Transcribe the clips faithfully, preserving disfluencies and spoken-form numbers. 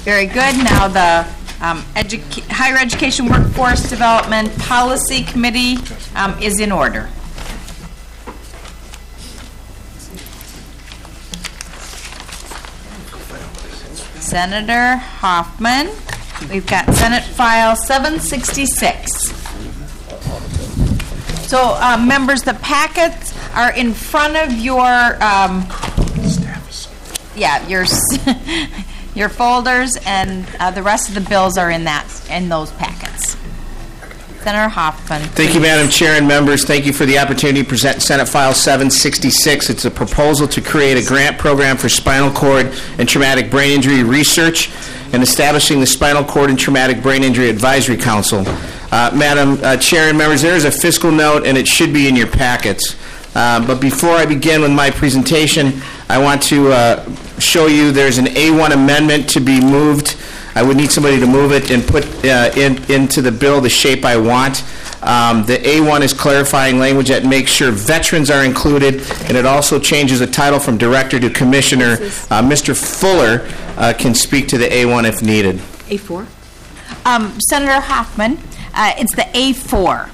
Very good. Now the um, educa- Higher Education Workforce Development Policy Committee um, is in order. Senator Hoffman. We've got Senate File seven sixty-six. So, uh, members, the packets are in front of your, um, yeah, your your folders, and uh, the rest of the bills are in that in those packets. Senator Hoffman. Thank you, Madam Chair and members. Thank you for the opportunity to present Senate File seven sixty-six. It's a proposal to create a grant program for spinal cord and traumatic brain injury research and establishing the Spinal Cord and Traumatic Brain Injury Advisory Council. Uh, Madam uh, Chair and members, there is a fiscal note, and it should be in your packets. Uh, but before I begin with my presentation, I want to uh, show you there's an A one amendment to be moved. I would need somebody to move it and put uh, in, into the bill the shape I want. Um, the A one is clarifying language that makes sure veterans are included, and it also changes the title from director to commissioner. Uh, Mister Fuller uh, can speak to the A one if needed. A four? Um, Senator Hoffman, uh, it's the A four.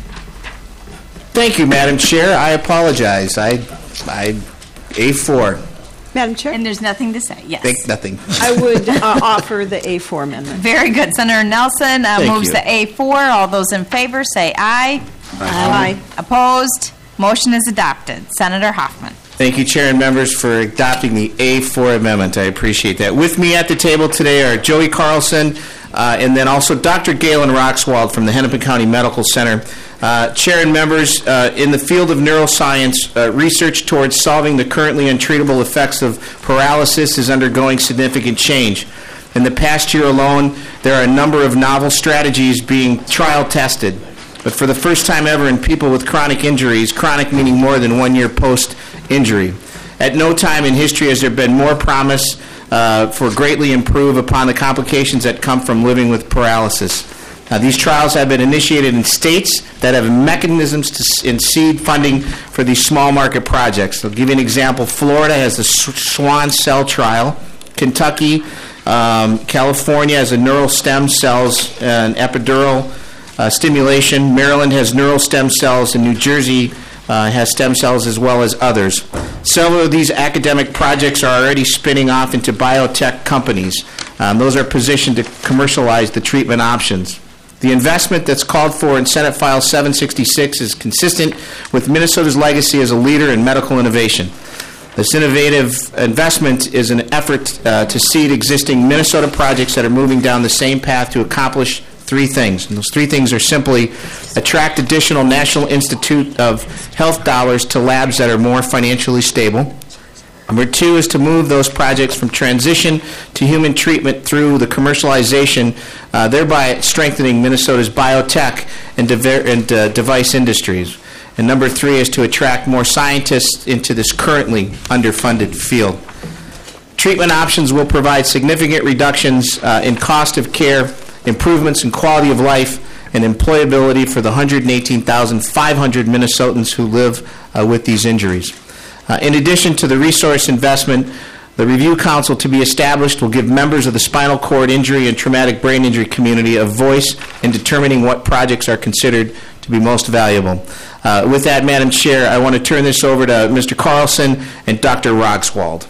Thank you, Madam Chair. I apologize. I, I, A four. Madam Chair? And there's nothing to say. Yes. Think nothing. I would uh, offer the A four amendment. Very good. Senator Nelson uh, moves you. the A four. All those in favor say aye. Aye. Aye. Opposed? Motion is adopted. Senator Hoffman. Thank you, Chair and members, for adopting the A four amendment. I appreciate that. With me at the table today are Joey Carlson uh, and then also Doctor Galen Roxwald from the Hennepin County Medical Center. Uh, Chair and members, uh, in the field of neuroscience, uh, research towards solving the currently untreatable effects of paralysis is undergoing significant change. In the past year alone, there are a number of novel strategies being trial tested. But for the first time ever in people with chronic injuries, chronic meaning more than one year post-injury, at no time in history has there been more promise uh, for greatly improve upon the complications that come from living with paralysis. Uh, these trials have been initiated in states that have mechanisms to in seed funding for these small market projects. I'll give you an example. Florida has the SWAN cell trial. Kentucky, um, California has a neural stem cells and epidural uh, stimulation. Maryland has neural stem cells, and New Jersey uh, has stem cells as well as others. Several of these academic projects are already spinning off into biotech companies. Um, those are positioned to commercialize the treatment options. The investment that's called for in Senate File seven sixty-six is consistent with Minnesota's legacy as a leader in medical innovation. This innovative investment is an effort uh, to seed existing Minnesota projects that are moving down the same path to accomplish three things. And those three things are simply attract additional National Institute of Health dollars to labs that are more financially stable. Number two is to move those projects from transition to human treatment through the commercialization, uh, thereby strengthening Minnesota's biotech and, dever- and uh, device industries. And number three is to attract more scientists into this currently underfunded field. Treatment options will provide significant reductions uh, in cost of care, improvements in quality of life, and employability for the one hundred eighteen thousand five hundred Minnesotans who live uh, with these injuries. Uh, in addition to the resource investment, the Review Council to be established will give members of the spinal cord injury and traumatic brain injury community a voice in determining what projects are considered to be most valuable. Uh, with that, Madam Chair, I want to turn this over to Mister Carlson and Doctor Roxwald.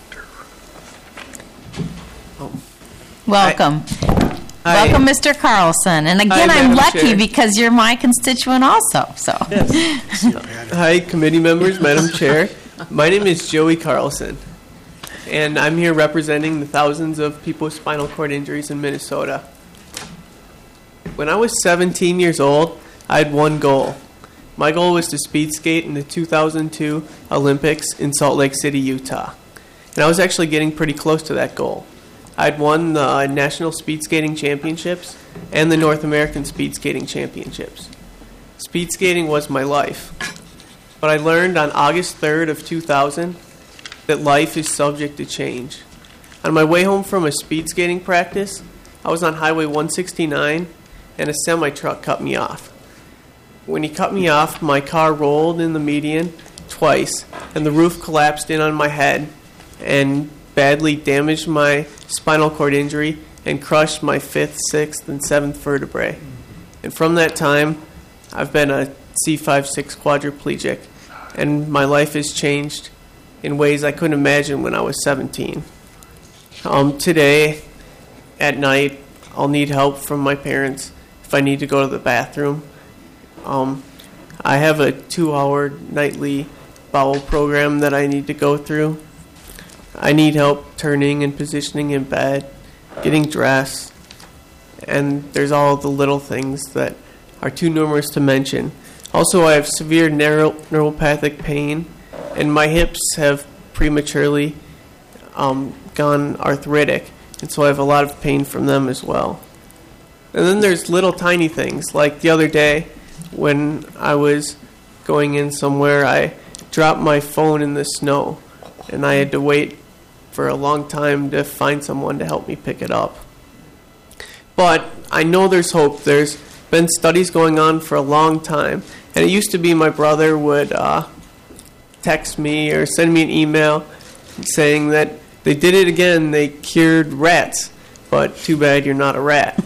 Welcome. Hi. Welcome, Mister Carlson. And again, Hi, I'm Madam lucky Chair. because you're my constituent also. So. Yes. Hi, committee members, Madam Chair. My name is Joey Carlson, and I'm here representing the thousands of people with spinal cord injuries in Minnesota. When I was seventeen years old, I had one goal. My goal was to speed skate in the two thousand two Olympics in Salt Lake City, Utah. And I was actually getting pretty close to that goal. I'd won the uh, National Speed Skating Championships and the North American Speed Skating Championships. Speed skating was my life. But I learned on August third of two thousand that life is subject to change. On my way home from a speed skating practice, I was on Highway one sixty-nine and a semi-truck cut me off. When he cut me off, my car rolled in the median twice and the roof collapsed in on my head and badly damaged my spinal cord injury and crushed my fifth, sixth, and seventh vertebrae. And from that time, I've been a C five six quadriplegic, and my life has changed in ways I couldn't imagine when I was seventeen. Um, today, at night, I'll need help from my parents if I need to go to the bathroom. Um, I have a two-hour nightly bowel program that I need to go through. I need help turning and positioning in bed, getting dressed, and there's all the little things that are too numerous to mention. Also, I have severe neuro- neuropathic pain, and my hips have prematurely um, gone arthritic, and so I have a lot of pain from them as well. And then there's little tiny things, like the other day when I was going in somewhere, I dropped my phone in the snow, and I had to wait for a long time to find someone to help me pick it up. But I know there's hope. There's been studies going on for a long time, and it used to be my brother would uh, text me or send me an email saying that they did it again, they cured rats, but too bad you're not a rat.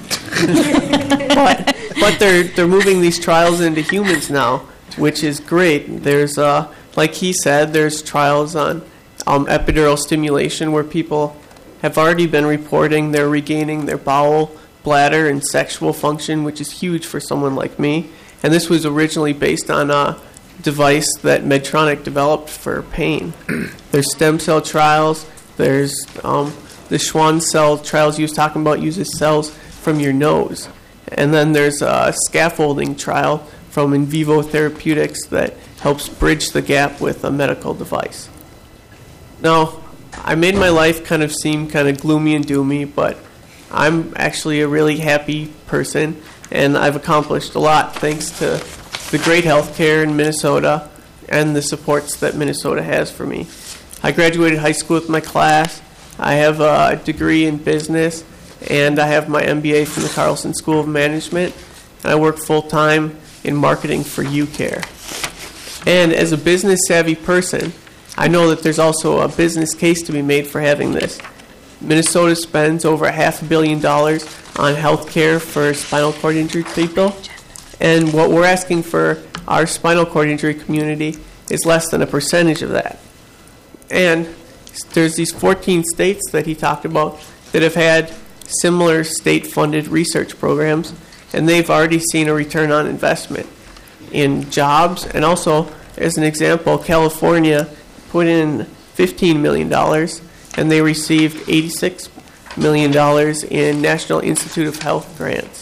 but but they're they're moving these trials into humans now, which is great. There's uh like he said, there's trials on um, epidural stimulation where people have already been reporting they're regaining their bowel, bladder, and sexual function, which is huge for someone like me. And this was originally based on a device that Medtronic developed for pain. There's stem cell trials. There's um, the Schwann cell trials he was talking about uses cells from your nose. And then there's a scaffolding trial from In Vivo Therapeutics that helps bridge the gap with a medical device. Now, I made my life kind of seem kind of gloomy and doomy, but I'm actually a really happy person, and I've accomplished a lot thanks to the great health care in Minnesota and the supports that Minnesota has for me. I graduated high school with my class. I have a degree in business, and I have my M B A from the Carlson School of Management, and I work full-time in marketing for UCare. And as a business-savvy person, I know that there's also a business case to be made for having this. Minnesota spends over a half a billion dollars on health care for spinal cord injury people, and what we're asking for our spinal cord injury community is less than a percentage of that. And there's these fourteen states that he talked about that have had similar state-funded research programs, and they've already seen a return on investment in jobs. And also, as an example, California put in fifteen million dollars, and they received eighty-six million dollars in National Institute of Health grants.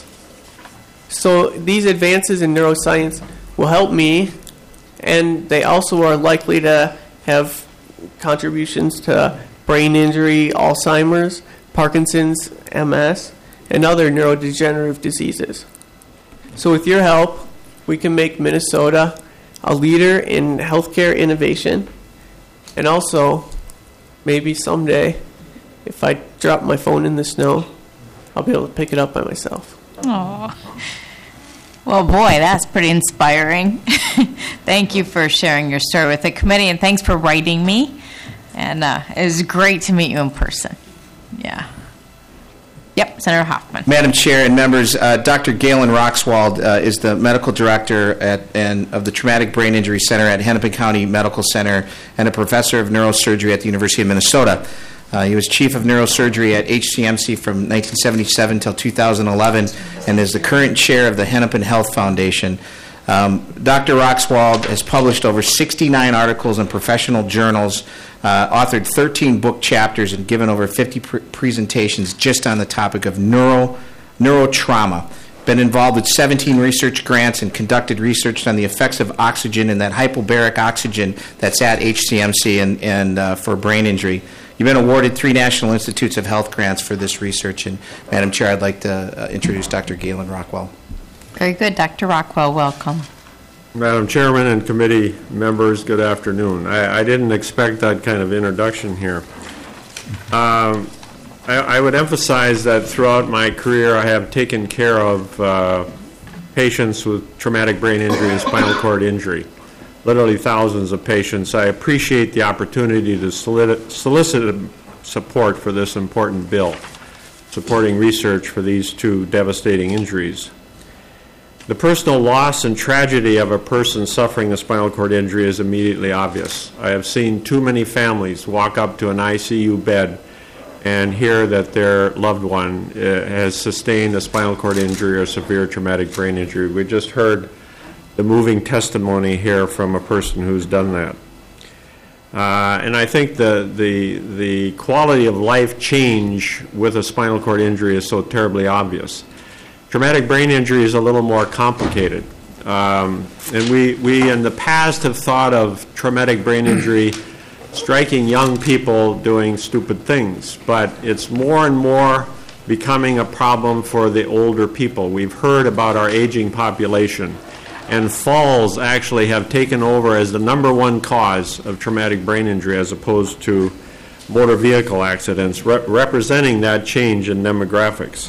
So these advances in neuroscience will help me, and they also are likely to have contributions to brain injury, Alzheimer's, Parkinson's, M S, and other neurodegenerative diseases. So with your help, we can make Minnesota a leader in healthcare innovation, and also, maybe someday, if I drop my phone in the snow, I'll be able to pick it up by myself. Aww. Well, boy, that's pretty inspiring. Thank you for sharing your story with the committee, and thanks for writing me. And uh, it was great to meet you in person. Yeah. Yep, Senator Hoffman. Madam Chair and members, uh, Doctor Galen Roxwald uh, is the medical director at, and of the Traumatic Brain Injury Center at Hennepin County Medical Center and a professor of neurosurgery at the University of Minnesota. Uh, he was chief of neurosurgery at H C M C from nineteen seventy-seven until two thousand eleven and is the current chair of the Hennepin Health Foundation. Um, Doctor Roxwald has published over sixty-nine articles in professional journals, uh, authored thirteen book chapters, and given over fifty pr- presentations just on the topic of neuro neurotrauma. Been involved with seventeen research grants and conducted research on the effects of oxygen and that hypobaric oxygen that's at H C M C and, and uh, for brain injury. You've been awarded three National Institutes of Health grants for this research. And, Madam Chair, I'd like to uh, introduce Doctor Galen Roxwald. Very good. Doctor Rockwell, welcome. Madam Chairman and committee members, good afternoon. I, I didn't expect that kind of introduction here. Um, I, I would emphasize that throughout my career I have taken care of uh, patients with traumatic brain injury and spinal cord injury, literally thousands of patients. I appreciate the opportunity to solicit, solicit support for this important bill, supporting research for these two devastating injuries. The personal loss and tragedy of a person suffering a spinal cord injury is immediately obvious. I have seen too many families walk up to an I C U bed and hear that their loved one uh, has sustained a spinal cord injury or severe traumatic brain injury. We just heard the moving testimony here from a person who's done that. Uh, and I think the, the, the quality of life change with a spinal cord injury is so terribly obvious. Traumatic brain injury is a little more complicated. Um, and we, we in the past have thought of traumatic brain injury striking young people doing stupid things, but it's more and more becoming a problem for the older people. We've heard about our aging population, and falls actually have taken over as the number one cause of traumatic brain injury as opposed to motor vehicle accidents, re- representing that change in demographics.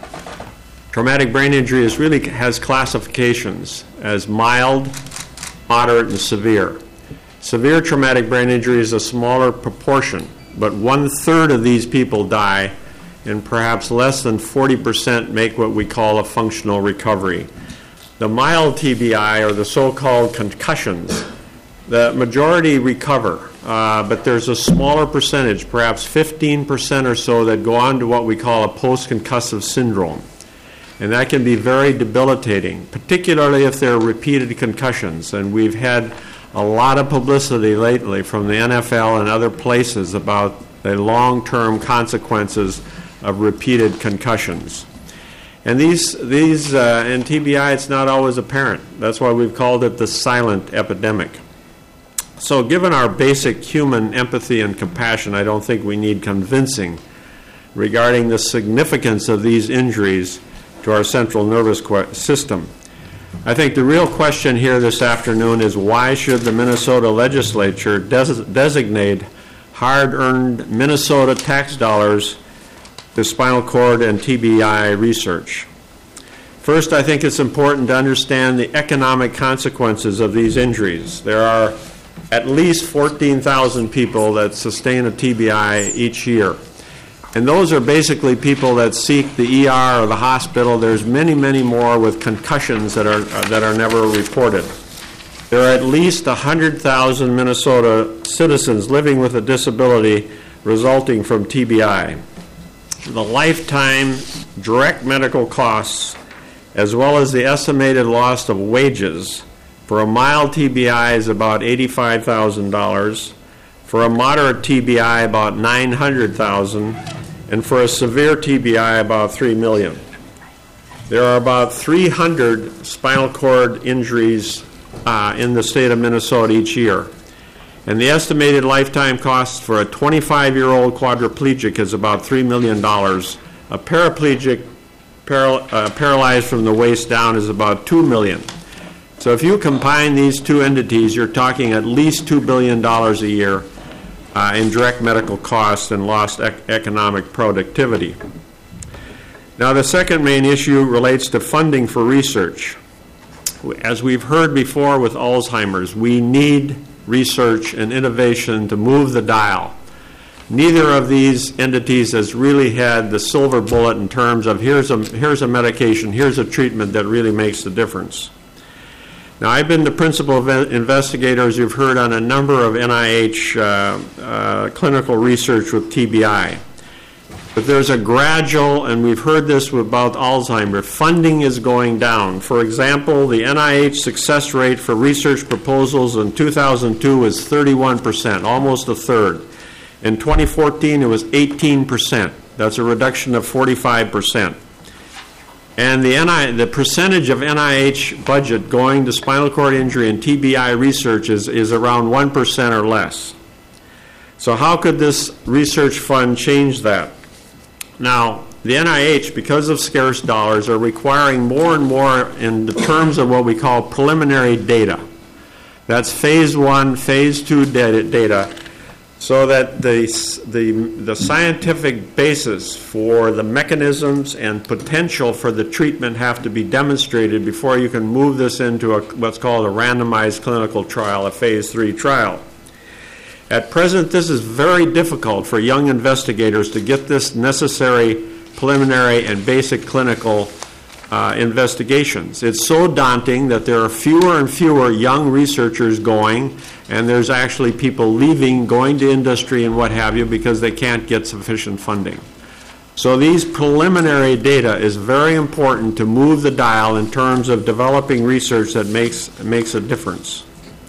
Traumatic brain injury is really has classifications as mild, moderate, and severe. Severe traumatic brain injury is a smaller proportion, but one-third of these people die, and perhaps less than forty percent make what we call a functional recovery. The mild T B I, or the so-called concussions, the majority recover, uh, but there's a smaller percentage, perhaps fifteen percent or so, that go on to what we call a post-concussive syndrome. And that can be very debilitating, particularly if there are repeated concussions. And we've had a lot of publicity lately from the N F L and other places about the long-term consequences of repeated concussions. And these, these uh, in T B I, it's not always apparent. That's why we've called it the silent epidemic. So given our basic human empathy and compassion, I don't think we need convincing regarding the significance of these injuries to our central nervous system. I think the real question here this afternoon is, why should the Minnesota legislature des- designate hard-earned Minnesota tax dollars to spinal cord and T B I research? First, I think it's important to understand the economic consequences of these injuries. There are at least fourteen thousand people that sustain a T B I each year. And those are basically people that seek the E R or the hospital. There's many, many more with concussions that are uh, that are never reported. There are at least one hundred thousand Minnesota citizens living with a disability resulting from T B I. The lifetime direct medical costs, as well as the estimated loss of wages for a mild T B I, is about eighty-five thousand dollars. For a moderate T B I, about nine hundred thousand dollars. And for a severe T B I, about three million dollars. There are about three hundred spinal cord injuries uh, in the state of Minnesota each year. And the estimated lifetime cost for a twenty-five-year-old quadriplegic is about three million dollars. A paraplegic paral- uh, paralyzed from the waist down is about two million dollars. So if you combine these two entities, you're talking at least two billion dollars a year Uh, in direct medical costs and lost ec- economic productivity. Now, the second main issue relates to funding for research. As we've heard before with Alzheimer's, we need research and innovation to move the dial. Neither of these entities has really had the silver bullet in terms of here's a, here's a medication, here's a treatment that really makes the difference. Now, I've been the principal investigator, as you've heard, on a number of N I H uh, uh, clinical research with T B I. But there's a gradual, and we've heard this about Alzheimer's, funding is going down. For example, the N I H success rate for research proposals in two thousand two was thirty-one percent, almost a third. In twenty fourteen, it was eighteen percent. That's a reduction of forty-five percent. And the N I, the percentage of N I H budget going to spinal cord injury and T B I research is, is around one percent or less. So how could this research fund change that? Now, the N I H, because of scarce dollars, are requiring more and more in the terms of what we call preliminary data. That's phase one, phase two data, data so that the, the, the scientific basis for the mechanisms and potential for the treatment have to be demonstrated before you can move this into a, what's called a randomized clinical trial, a phase three trial. At present, this is very difficult for young investigators to get this necessary preliminary and basic clinical uh, investigations. It's so daunting that there are fewer and fewer young researchers going, and there's actually people leaving, going to industry and what have you, because they can't get sufficient funding. So these preliminary data is very important to move the dial in terms of developing research that makes, makes a difference.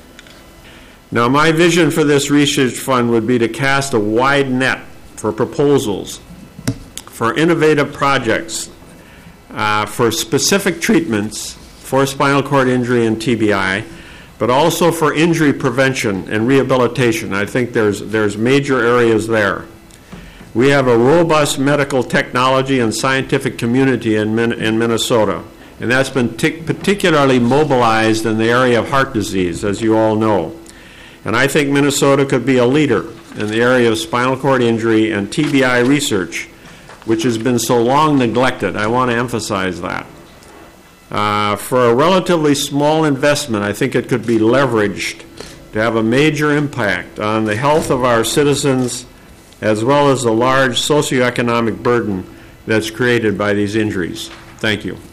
Now, my vision for this research fund would be to cast a wide net for proposals, for innovative projects, uh, for specific treatments for spinal cord injury and T B I, but also for injury prevention and rehabilitation. I think there's, there's major areas there. We have a robust medical technology and scientific community in, Min- in Minnesota, and that's been t- particularly mobilized in the area of heart disease, as you all know. And I think Minnesota could be a leader in the area of spinal cord injury and T B I research, which has been so long neglected. I want to emphasize that. Uh, for a relatively small investment, I think it could be leveraged to have a major impact on the health of our citizens, as well as the large socioeconomic burden that's created by these injuries. Thank you.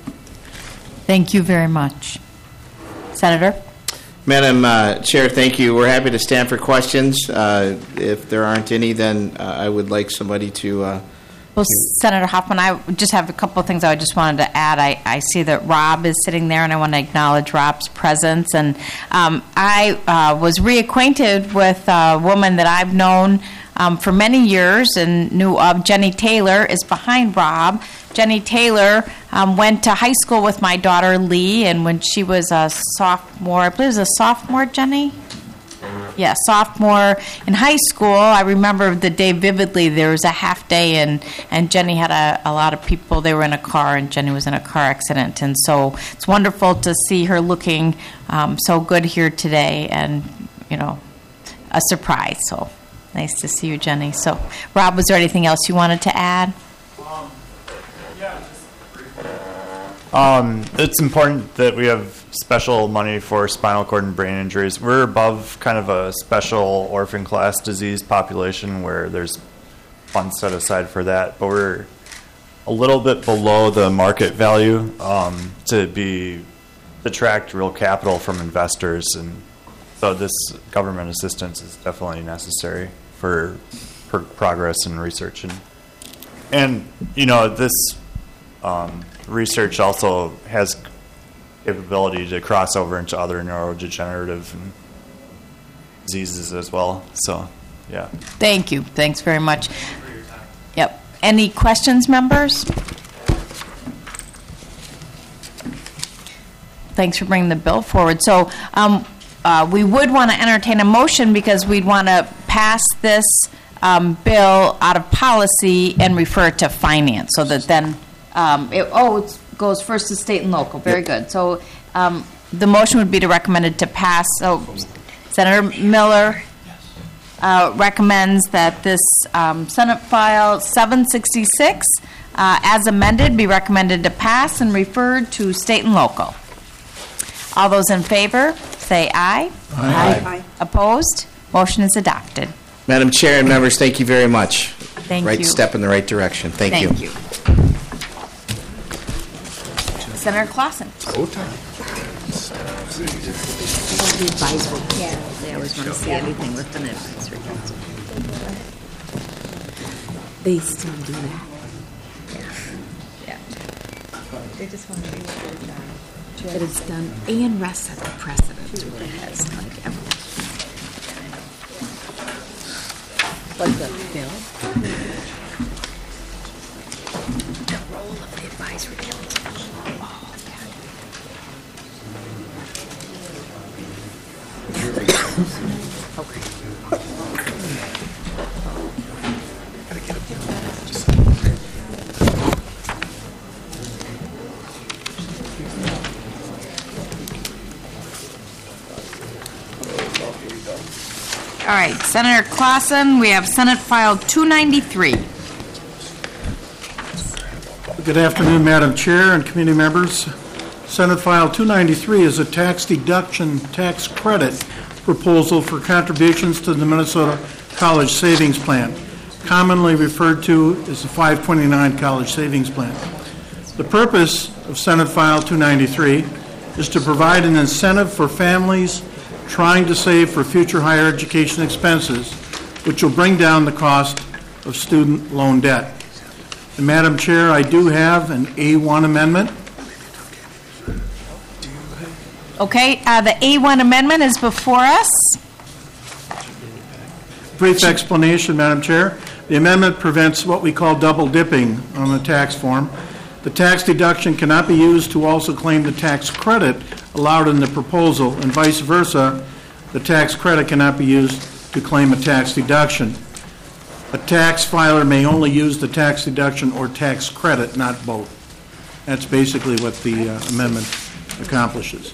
Thank you very much. Senator? Madam uh, Chair, thank you. We're happy to stand for questions. Uh, if there aren't any, then uh, I would like somebody to... Uh, Well, Senator Hoffman, I just have a couple of things I just wanted to add. I, I see that Rob is sitting there, and I want to acknowledge Rob's presence. And um, I uh, was reacquainted with a woman that I've known um, for many years and knew of. Jenny Taylor is behind Rob. Jenny Taylor um, went to high school with my daughter, Lee, and when she was a sophomore, I believe it was a sophomore, Jenny? Yeah, sophomore in high school. I remember the day vividly. There was a half day, and, and Jenny had a, a lot of people. They were in a car, and Jenny was in a car accident. And so it's wonderful to see her looking um, so good here today, and, you know, a surprise. So nice to see you, Jenny. So, Rob, was there anything else you wanted to add? Um, yeah, just briefly. Um, it's important that we have special money for spinal cord and brain injuries. We're above kind of a special orphan class disease population where there's funds set aside for that, but we're a little bit below the market value um, to be attract real capital from investors, and so this government assistance is definitely necessary for, for progress and research. And, and you know, this um, research also has capability to cross over into other neurodegenerative diseases as well. So, yeah. Thank you. Thanks very much. Yep. Any questions, members? Thanks for bringing the bill forward. So, um, uh, we would want to entertain a motion because we'd want to pass this um, bill out of policy and refer it to finance, so that then um, it, oh, it's goes first to state and local. Very good. So um, the motion would be to recommend it to pass. So Senator Miller uh, recommends that this um, Senate File seven sixty-six, uh, as amended, be recommended to pass and referred to state and local. All those in favor, say aye. Aye. Aye. Opposed? Motion is adopted. Madam Chair and members, thank you very much. Thank right you. step in the right direction. Thank, Thank you. you. Senator Clausen. The advisory, yeah, they always want to see everything with an advisory council. They still do that. Yeah. They just want to see what they've done. But it's done, and Russ set the precedent with the heads, like everyone. Like the bill. The role of the advisory council. Oh, yeah. Okay. All right, Senator Clausen, we have Senate File two ninety-three. Good afternoon, Madam Chair and committee members. Senate File two ninety-three is a tax deduction tax credit proposal for contributions to the Minnesota College Savings Plan, commonly referred to as the five twenty-nine College Savings Plan. The purpose of Senate File two ninety-three is to provide an incentive for families trying to save for future higher education expenses, which will bring down the cost of student loan debt. And Madam Chair, I do have an A one amendment. Okay, uh, the A one amendment is before us. Brief explanation, Madam Chair. The amendment prevents what we call double dipping on the tax form. The tax deduction cannot be used to also claim the tax credit allowed in the proposal, and vice versa. The tax credit cannot be used to claim a tax deduction. A tax filer may only use the tax deduction or tax credit, not both. That's basically what the uh, amendment accomplishes.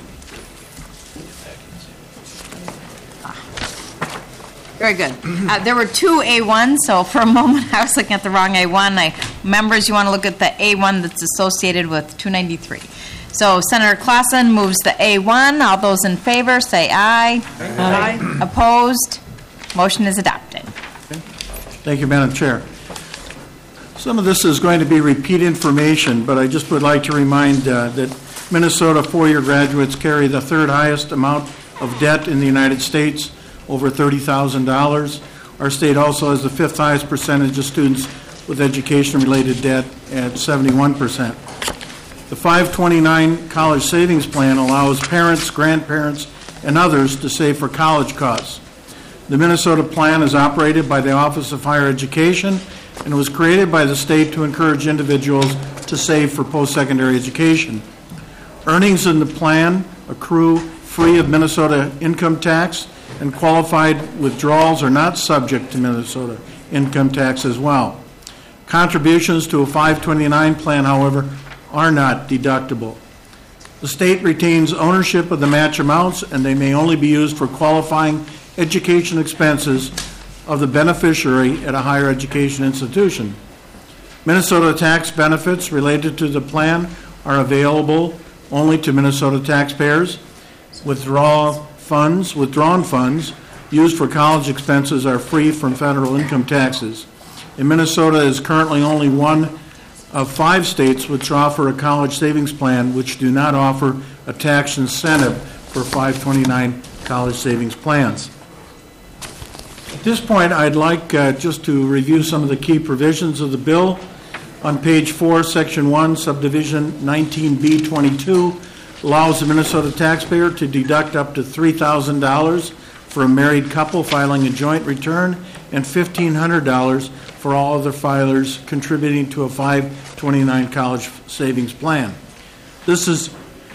Very good. Uh, there were two A ones, so for a moment I was looking at the wrong A one. I, members, you want to look at the A one that's associated with two ninety-three. So Senator Clausen moves the A one. All those in favor say aye. Aye. Opposed? Motion is adopted. Thank you, Madam Chair. Some of this is going to be repeat information, but I just would like to remind uh, that Minnesota four-year graduates carry the third highest amount of debt in the United States, over thirty thousand dollars. Our state also has the fifth highest percentage of students with education-related debt at seventy-one percent. The five twenty-nine College Savings Plan allows parents, grandparents, and others to save for college costs. The Minnesota plan is operated by the Office of Higher Education and was created by the state to encourage individuals to save for post-secondary education. Earnings in the plan accrue free of Minnesota income tax, and qualified withdrawals are not subject to Minnesota income tax as well. Contributions to a five twenty-nine plan, however, are not deductible. The state retains ownership of the match amounts, and they may only be used for qualifying education expenses of the beneficiary at a higher education institution. Minnesota tax benefits related to the plan are available only to Minnesota taxpayers. Withdrawal funds, withdrawn funds used for college expenses are free from federal income taxes. And Minnesota is currently only one of five states which offer a college savings plan which do not offer a tax incentive for five twenty-nine college savings plans. At this point, I'd like uh, just to review some of the key provisions of the bill. On page four, section one, subdivision nineteen B twenty-two allows the Minnesota taxpayer to deduct up to three thousand dollars for a married couple filing a joint return and fifteen hundred dollars for all other filers contributing to a five twenty-nine college savings plan. This is,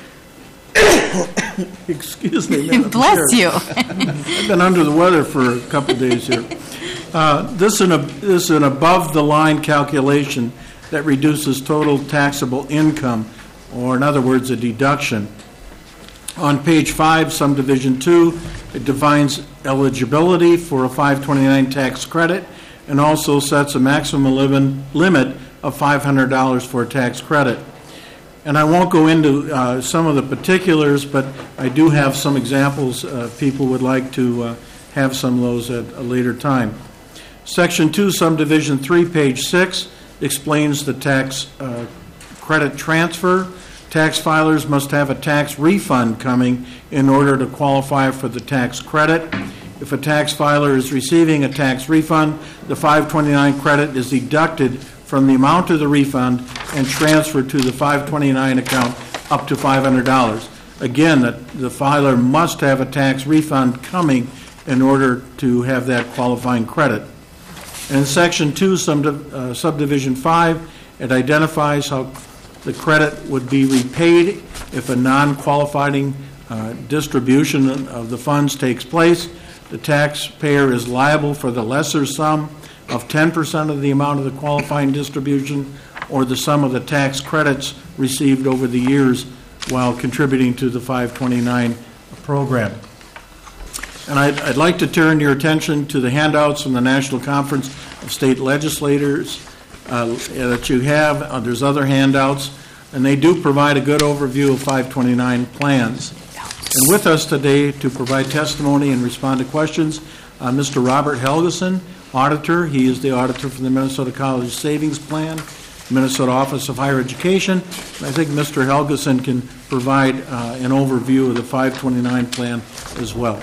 excuse me, Madam Bless Chair. you. I've been under the weather for a couple of days here. Uh, this, is an, this is an above-the-line calculation that reduces total taxable income, or in other words, a deduction. On page five, subdivision two, it defines eligibility for a five twenty-nine tax credit and also sets a maximum limit limit of five hundred dollars for a tax credit. And I won't go into uh, some of the particulars, but I do have some examples uh, if people would like to uh, have some of those at a later time. Section two, subdivision three, page six, explains the tax uh, credit transfer. Tax filers must have a tax refund coming in order to qualify for the tax credit. If a tax filer is receiving a tax refund, the five twenty-nine credit is deducted from the amount of the refund and transferred to the five twenty-nine account up to five hundred dollars. Again, the, the filer must have a tax refund coming in order to have that qualifying credit. And in Section two, subdiv- uh, Subdivision five, it identifies how the credit would be repaid if a non-qualifying uh, distribution of the funds takes place. The taxpayer is liable for the lesser sum of ten percent of the amount of the qualifying distribution or the sum of the tax credits received over the years while contributing to the five twenty-nine program. And I'd, I'd like to turn your attention to the handouts from the National Conference of State Legislators uh, that you have. Uh, there's other handouts, and they do provide a good overview of five twenty-nine plans. And with us today to provide testimony and respond to questions, uh, Mister Robert Helgeson, auditor. He is the auditor for the Minnesota College Savings Plan, Minnesota Office of Higher Education. I think Mister Helgeson can provide uh, an overview of the five twenty-nine plan as well.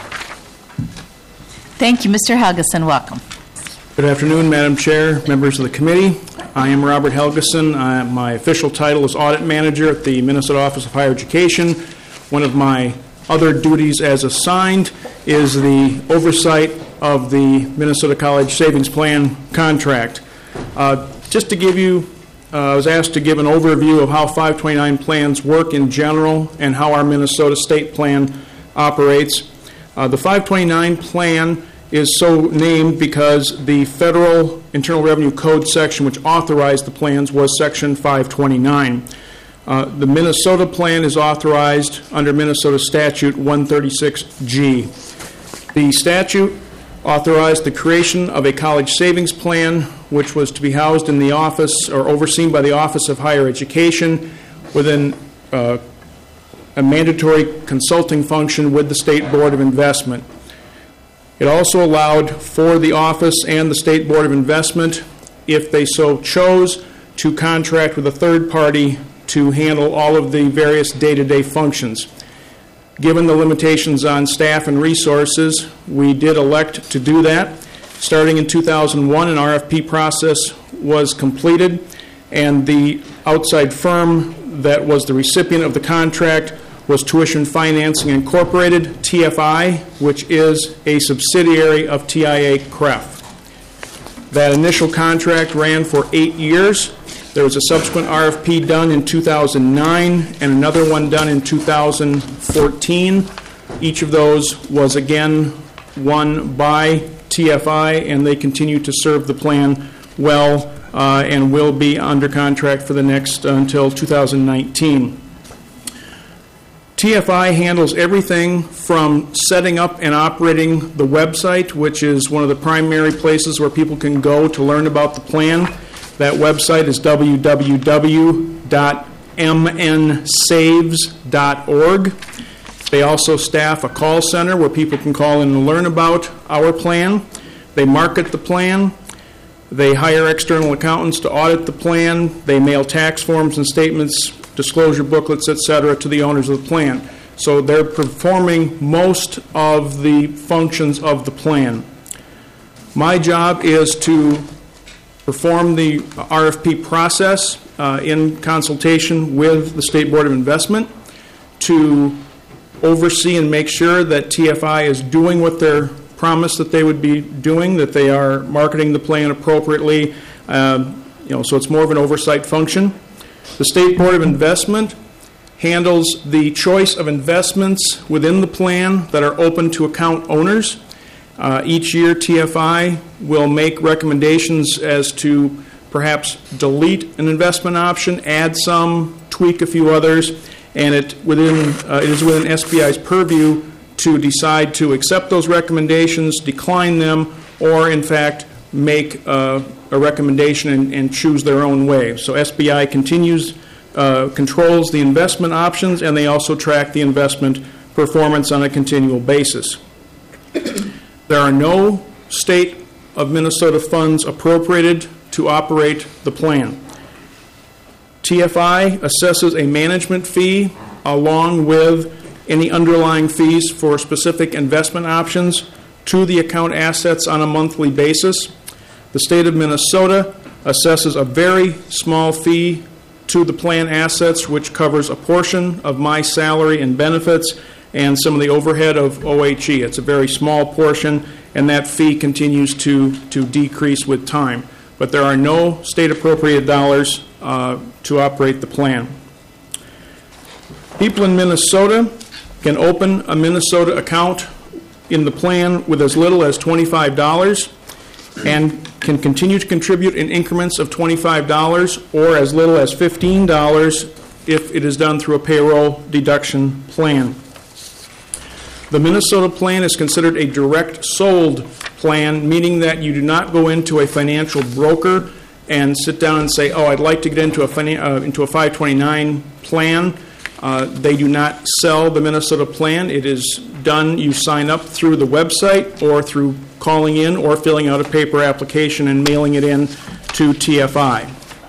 Thank you, Mister Helgeson. Welcome. Good afternoon, Madam Chair, members of the committee. I am Robert Helgeson. Uh, my official title is Audit Manager at the Minnesota Office of Higher Education. One of my other duties as assigned is the oversight of the Minnesota College Savings Plan contract. Uh, just to give you, uh, I was asked to give an overview of how five twenty-nine plans work in general and how our Minnesota State Plan operates. Uh, the five twenty-nine plan is so named because the Federal Internal Revenue Code section which authorized the plans was Section five twenty-nine. Uh, the Minnesota plan is authorized under Minnesota Statute one thirty-six G. The statute authorized the creation of a college savings plan which was to be housed in the office or overseen by the Office of Higher Education within uh, a mandatory consulting function with the State Board of Investment. It also allowed for the office and the State Board of Investment, if they so chose, to contract with a third party to handle all of the various day-to-day functions. Given the limitations on staff and resources, we did elect to do that. Starting in two thousand one, an R F P process was completed, and the outside firm that was the recipient of the contract was Tuition Financing Incorporated, T F I, which is a subsidiary of T I A C R E F. That initial contract ran for eight years. There was a subsequent R F P done in two thousand nine and another one done in two thousand fourteen. Each of those was again won by T F I, and they continue to serve the plan well uh, and will be under contract for the next uh, until two thousand nineteen. T F I handles everything from setting up and operating the website, which is one of the primary places where people can go to learn about the plan. That website is w w w dot m n saves dot org. They also staff a call center where people can call in and learn about our plan. They market the plan. They hire external accountants to audit the plan. They mail tax forms and statements, disclosure booklets, et cetera, to the owners of the plan. So they're performing most of the functions of the plan. My job is to perform the R F P process uh, in consultation with the State Board of Investment, to oversee and make sure that T F I is doing what they're promised that they would be doing, that they are marketing the plan appropriately. Um, you know, so it's more of an oversight function. The State Board of Investment handles the choice of investments within the plan that are open to account owners. Uh, each year, T F I will make recommendations as to perhaps delete an investment option, add some, tweak a few others, and it within uh, it is within S B I's purview to decide to accept those recommendations, decline them, or in fact make uh, a recommendation and, and choose their own way. So S B I continues, uh, controls the investment options, and they also track the investment performance on a continual basis. There are no state of Minnesota funds appropriated to operate the plan. T F I assesses a management fee along with any underlying fees for specific investment options to the account assets on a monthly basis. The state of Minnesota assesses a very small fee to the plan assets, which covers a portion of my salary and benefits and some of the overhead of O H E. It's a very small portion, and that fee continues to, to decrease with time. But there are no state-appropriated dollars uh, to operate the plan. People in Minnesota can open a Minnesota account in the plan with as little as twenty-five dollars and can continue to contribute in increments of twenty-five dollars or as little as fifteen dollars if it is done through a payroll deduction plan. The Minnesota plan is considered a direct sold plan, meaning that you do not go into a financial broker and sit down and say, oh, I'd like to get into a, finan- uh, into a five twenty-nine plan. Uh, They do not sell the Minnesota plan. It is done, you sign up through the website or through calling in or filling out a paper application and mailing it in to T F I.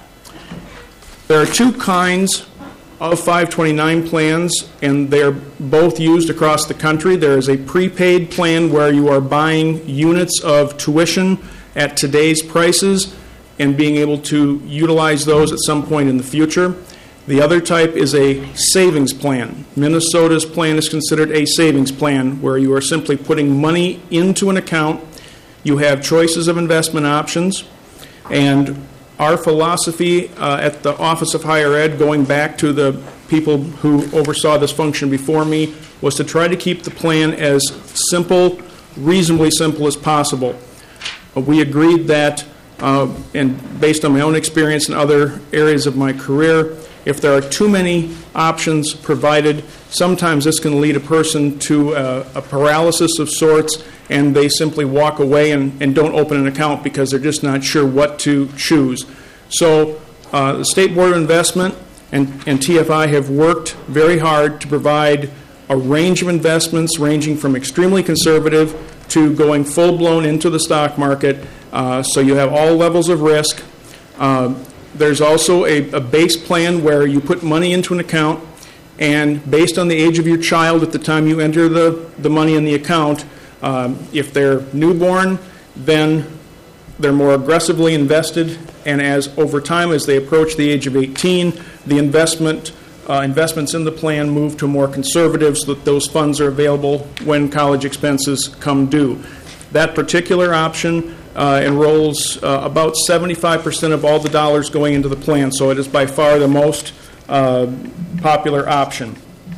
There are two kinds of five twenty-nine plans, and they're both used across the country. There is a prepaid plan where you are buying units of tuition at today's prices and being able to utilize those at some point in the future. The other type is a savings plan. Minnesota's plan is considered a savings plan where you are simply putting money into an account. You have choices of investment options, and our philosophy uh, at the Office of Higher Ed, going back to the people who oversaw this function before me, was to try to keep the plan as simple, reasonably simple as possible. Uh, we agreed that, uh, and based on my own experience in other areas of my career, if there are too many options provided, sometimes this can lead a person to a, a paralysis of sorts, and they simply walk away and, and don't open an account because they're just not sure what to choose. So uh, the State Board of Investment and, and T F I have worked very hard to provide a range of investments ranging from extremely conservative to going full-blown into the stock market, uh, so you have all levels of risk. Uh, There's also a, a base plan where you put money into an account, and based on the age of your child at the time you enter the, the money in the account, um, if they're newborn, then they're more aggressively invested, and as over time, as they approach the age of eighteen, the investment uh, investments in the plan move to more conservative so that those funds are available when college expenses come due. That particular option Uh, enrolls uh, about seventy-five percent of all the dollars going into the plan, so it is by far the most uh, popular option.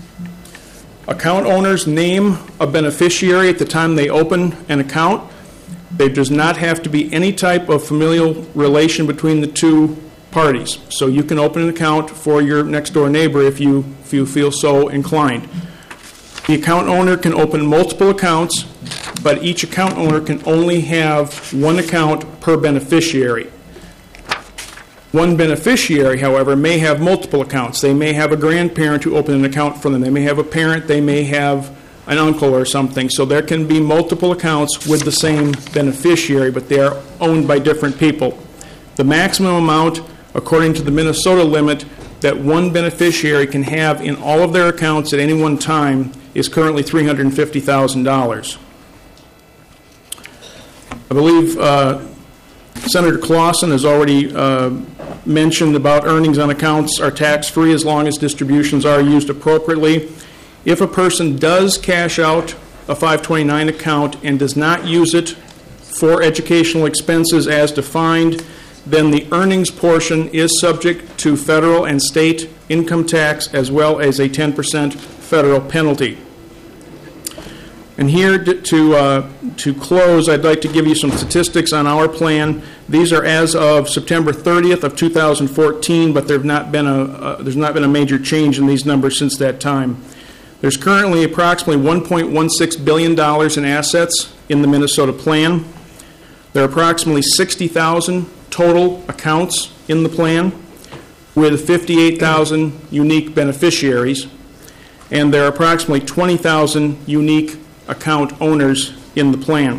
Account owners name a beneficiary at the time they open an account. There does not have to be any type of familial relation between the two parties, so you can open an account for your next-door neighbor if you, if you feel so inclined. The account owner can open multiple accounts, but each account owner can only have one account per beneficiary. One beneficiary, however, may have multiple accounts. They may have a grandparent who opened an account for them. They may have a parent. They may have an uncle or something. So there can be multiple accounts with the same beneficiary, but they are owned by different people. The maximum amount, according to the Minnesota limit, that one beneficiary can have in all of their accounts at any one time is currently three hundred fifty thousand dollars. I believe uh, Senator Clausen has already uh, mentioned about earnings on accounts are tax-free as long as distributions are used appropriately. If a person does cash out a five twenty-nine account and does not use it for educational expenses as defined, then the earnings portion is subject to federal and state income tax as well as a ten percent federal penalty. And here to, uh, to close, I'd like to give you some statistics on our plan. These are as of September thirtieth of two thousand fourteen, but there have not been a, uh, there's not been a major change in these numbers since that time. There's currently approximately one point one six billion dollars in assets in the Minnesota plan. There are approximately sixty thousand total accounts in the plan with fifty-eight thousand unique beneficiaries, and there are approximately twenty thousand unique account owners in the plan.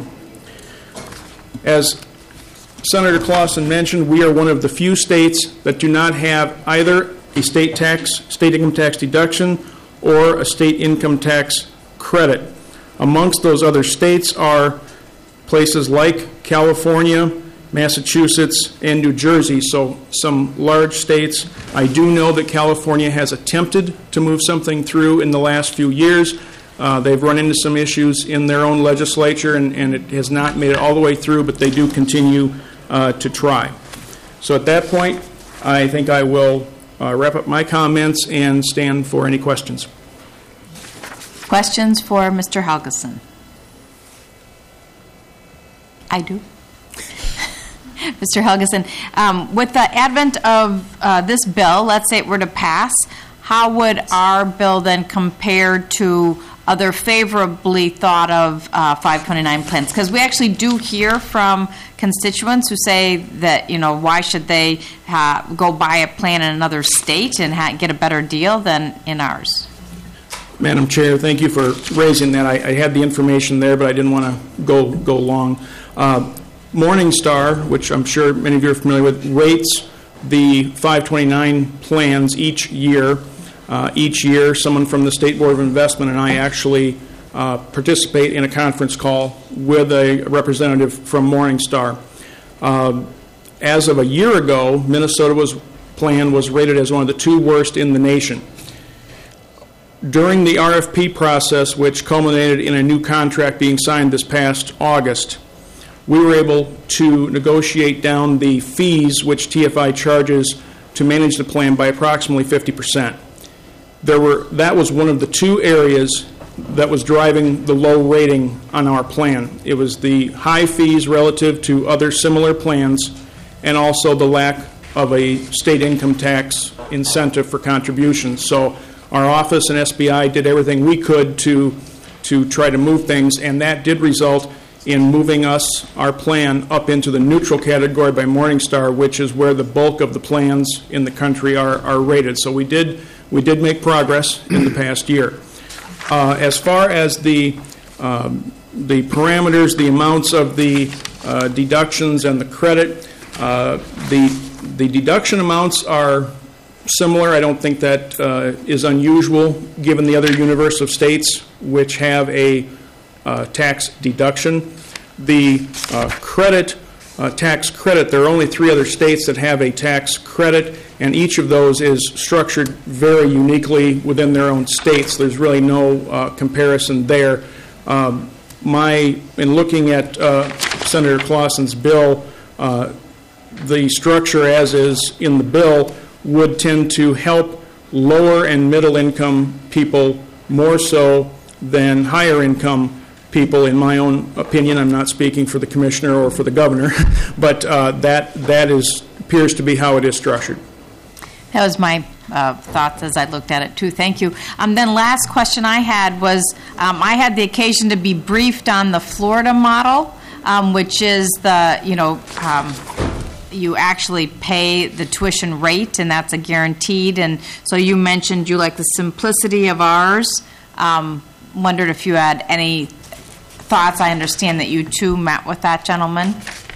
As Senator Clausen mentioned, we are one of the few states that do not have either a state tax, state income tax deduction or a state income tax credit. Amongst those other states are places like California, Massachusetts, and New Jersey, so some large states. I do know that California has attempted to move something through in the last few years. Uh, they've run into some issues in their own legislature, and, and it has not made it all the way through, but they do continue uh, to try. So at that point, I think I will uh, wrap up my comments and stand for any questions. Questions for Mister Helgeson? I do. Mister Helgeson, um, with the advent of uh, this bill, let's say it were to pass, how would our bill then compare to other favorably thought of uh, five twenty-nine plans? Because we actually do hear from constituents who say that, you know, why should they uh, go buy a plan in another state and ha- get a better deal than in ours? Madam Chair, thank you for raising that. I, I had the information there, but I didn't want to go go long. Uh, Morningstar, which I'm sure many of you are familiar with, rates the five twenty-nine plans each year. Uh, each year, someone from the State Board of Investment and I actually uh, participate in a conference call with a representative from Morningstar. Uh, as of a year ago, Minnesota was plan was rated as one of the two worst in the nation. During the R F P process, which culminated in a new contract being signed this past August, we were able to negotiate down the fees which T F I charges to manage the plan by approximately fifty percent. There were, that was one of the two areas that was driving the low rating on our plan. It was the high fees relative to other similar plans and also the lack of a state income tax incentive for contributions. So our office and S B I did everything we could to to try to move things, and that did result in moving us, our plan, up into the neutral category by Morningstar, which is where the bulk of the plans in the country are, are rated. So we did we did make progress in the past year. Uh, as far as the um, the parameters, the amounts of the uh, deductions and the credit, uh, the the deduction amounts are similar. I don't think that uh, is unusual given the other universe of states which have a uh, tax deduction. The uh, credit, uh, tax credit, there are only three other states that have a tax credit, and each of those is structured very uniquely within their own states. There's really no uh, comparison there. Um, my, in looking at uh, Senator Clausen's bill, uh, the structure as is in the bill would tend to help lower and middle income people more so than higher income people, in my own opinion. I'm not speaking for the commissioner or for the governor, but uh, that that is appears to be how it is structured. That was my uh, thoughts as I looked at it, too. Thank you. Um, then last question I had was, um, I had the occasion to be briefed on the Florida model, um, which is the, you know, um, you actually pay the tuition rate, and that's a guaranteed. And so you mentioned you like the simplicity of ours. Um, wondered if you had any thoughts. I understand that you, too, met with that gentleman.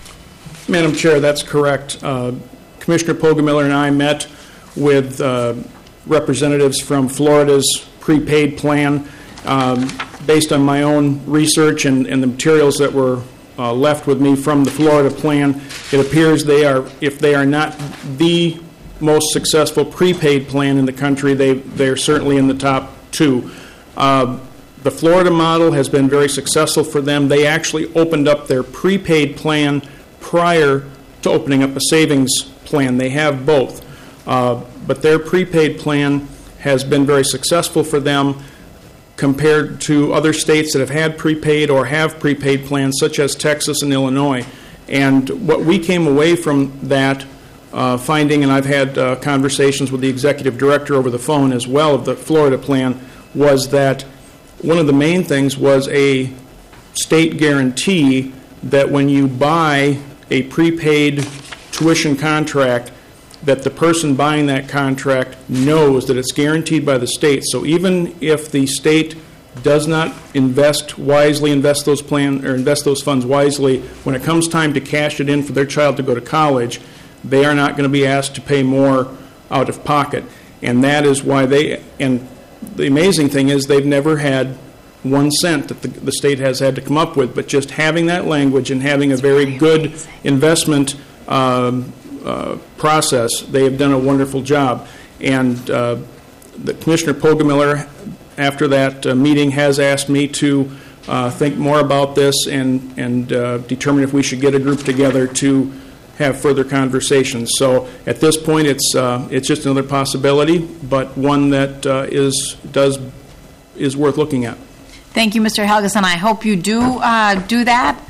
Madam Chair, that's correct. Uh, Commissioner Poggemiller and I met with uh, representatives from Florida's prepaid plan. Um, based on my own research and, and the materials that were uh, left with me from the Florida plan, it appears they are, if they are not the most successful prepaid plan in the country, they they're certainly in the top two. Uh, the Florida model has been very successful for them. They actually opened up their prepaid plan prior to opening up a savings plan. They have both. Uh, but their prepaid plan has been very successful for them compared to other states that have had prepaid or have prepaid plans, such as Texas and Illinois. And what we came away from that uh, finding, and I've had uh, conversations with the executive director over the phone as well of the Florida plan, was that one of the main things was a state guarantee that when you buy a prepaid tuition contract, that the person buying that contract knows that it's guaranteed by the state. So even if the state does not invest wisely, invest those plan or invest those funds wisely, when it comes time to cash it in for their child to go to college, they are not going to be asked to pay more out of pocket. And that is why they, and the amazing thing is they've never had one cent that the, the state has had to come up with, but just having that language and having a very good investment um, uh, process, they have done a wonderful job. And uh, the Commissioner Poggemiller, after that uh, meeting, has asked me to uh, think more about this and, and uh, determine if we should get a group together to have further conversations. So at this point, it's uh, it's just another possibility, but one that uh, is does is worth looking at. Thank you, Mister Helgeson. I hope you do uh, do that.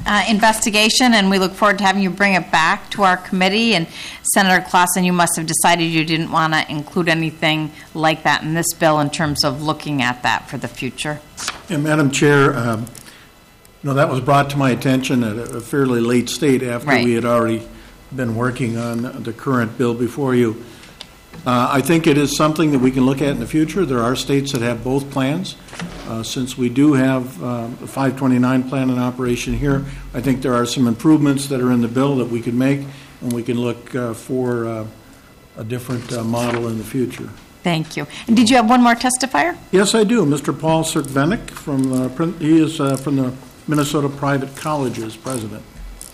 uh, investigation, and we look forward to having you bring it back to our committee. And Senator Clausen, you must have decided you didn't want to include anything like that in this bill in terms of looking at that for the future. Yeah, Madam Chair, um, you know, that was brought to my attention at a fairly late state after Right. we had already been working on the current bill before you. Uh, I think it is something that we can look at in the future. There are states that have both plans. Uh, since we do have uh, the five twenty-nine plan in operation here, I think there are some improvements that are in the bill that we could make, and we can look uh, for uh, a different uh, model in the future. Thank you. And did you have one more testifier? Yes, I do. Mister Paul Sirkvenik from uh, Prin- he is uh, from the Minnesota Private Colleges, president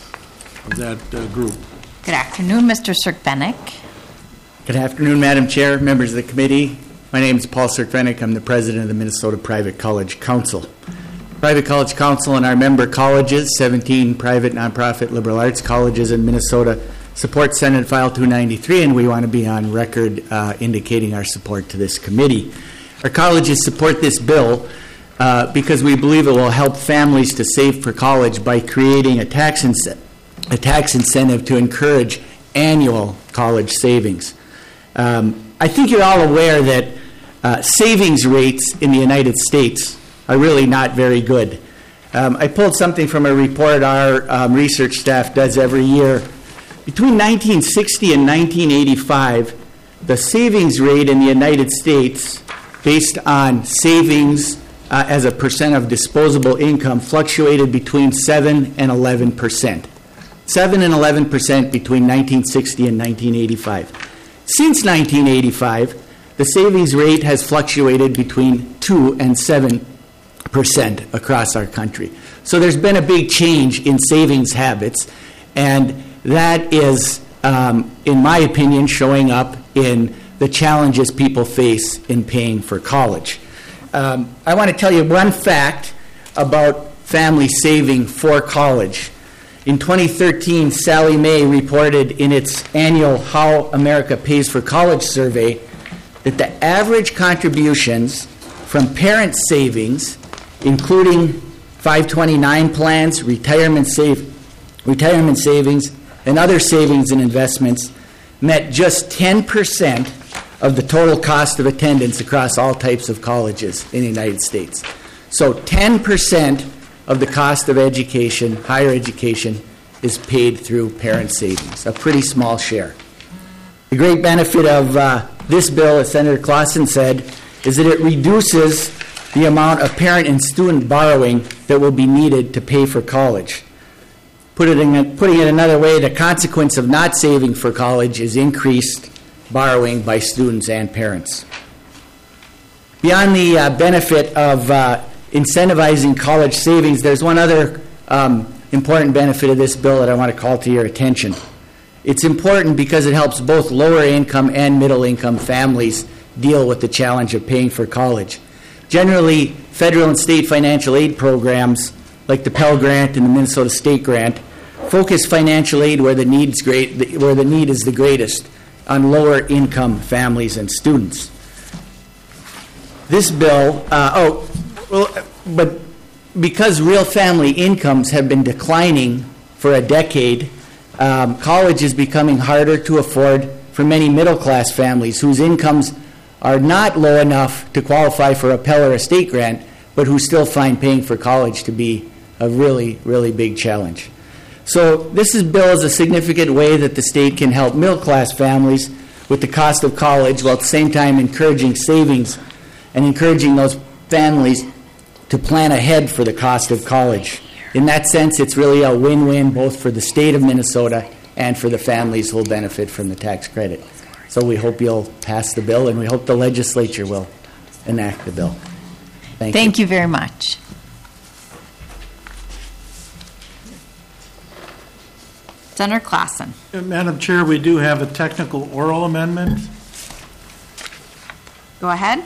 of that uh, group. Good afternoon, Mister Sirkvenik. Good afternoon, Madam Chair, members of the committee. My name is Paul Sirkvenik. I'm the president of the Minnesota Private College Council. Private College Council and our member colleges, seventeen private nonprofit liberal arts colleges in Minnesota, support Senate File two ninety-three, and we want to be on record uh, indicating our support to this committee. Our colleges support this bill uh, because we believe it will help families to save for college by creating a tax, ince- a tax incentive to encourage annual college savings. Um, I think you're all aware that uh, savings rates in the United States are really not very good. Um, I pulled something from a report our um, research staff does every year. Between nineteen sixty and nineteen eighty-five, the savings rate in the United States, based on savings uh, as a percent of disposable income, fluctuated between seven and eleven percent. seven and eleven percent between nineteen sixty and nineteen eighty-five. Since nineteen eighty-five, the savings rate has fluctuated between two and seven percent across our country. So there's been a big change in savings habits, and that is, um, in my opinion, showing up in the challenges people face in paying for college. Um, I want to tell you one fact about families saving for college. In twenty thirteen, Sallie Mae reported in its annual How America Pays for College survey that the average contributions from parent savings, including five twenty-nine plans, retirement save, retirement savings, and other savings and investments, met just ten percent of the total cost of attendance across all types of colleges in the United States. So ten percent of the cost of education, higher education, is paid through parent savings, a pretty small share. The great benefit of uh, this bill, as Senator Clausen said, is that it reduces the amount of parent and student borrowing that will be needed to pay for college. Put it in, putting it another way, the consequence of not saving for college is increased borrowing by students and parents. Beyond the uh, benefit of uh, incentivizing college savings, there's one other um, important benefit of this bill that I want to call to your attention. It's important because it helps both lower income and middle income families deal with the challenge of paying for college. Generally, federal and state financial aid programs like the Pell Grant and the Minnesota State Grant focus financial aid where the need's great, where the need is the greatest, on lower income families and students. This bill, uh, oh, well, but because real family incomes have been declining for a decade, um, college is becoming harder to afford for many middle-class families whose incomes are not low enough to qualify for a Pell or a state grant, but who still find paying for college to be a really, really big challenge. So this is bill is a significant way that the state can help middle-class families with the cost of college, while at the same time encouraging savings and encouraging those families to plan ahead for the cost of college. In that sense, it's really a win-win both for the state of Minnesota and for the families who will benefit from the tax credit. So we hope you'll pass the bill, and we hope the legislature will enact the bill. Thank you. Thank you very much. Senator Clausen. Uh, Madam Chair, we do have a technical oral amendment. Go ahead.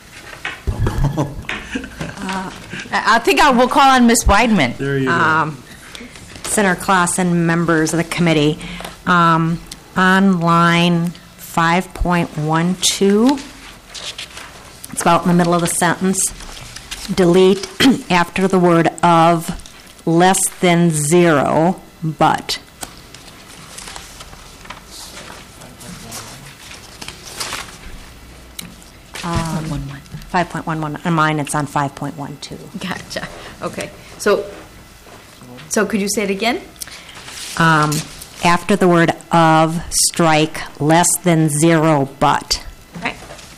uh, I think I will call on Miz Weidman. There you Um, go. Senator Clausen, members of the committee, um, on line five point one two, it's about in the middle of the sentence, delete after the word of less than zero, but. Um, five point one one. On mine, it's on five point one two. Gotcha. Okay. So, so could you say it again? Um, after the word of, strike less than zero, but. Okay.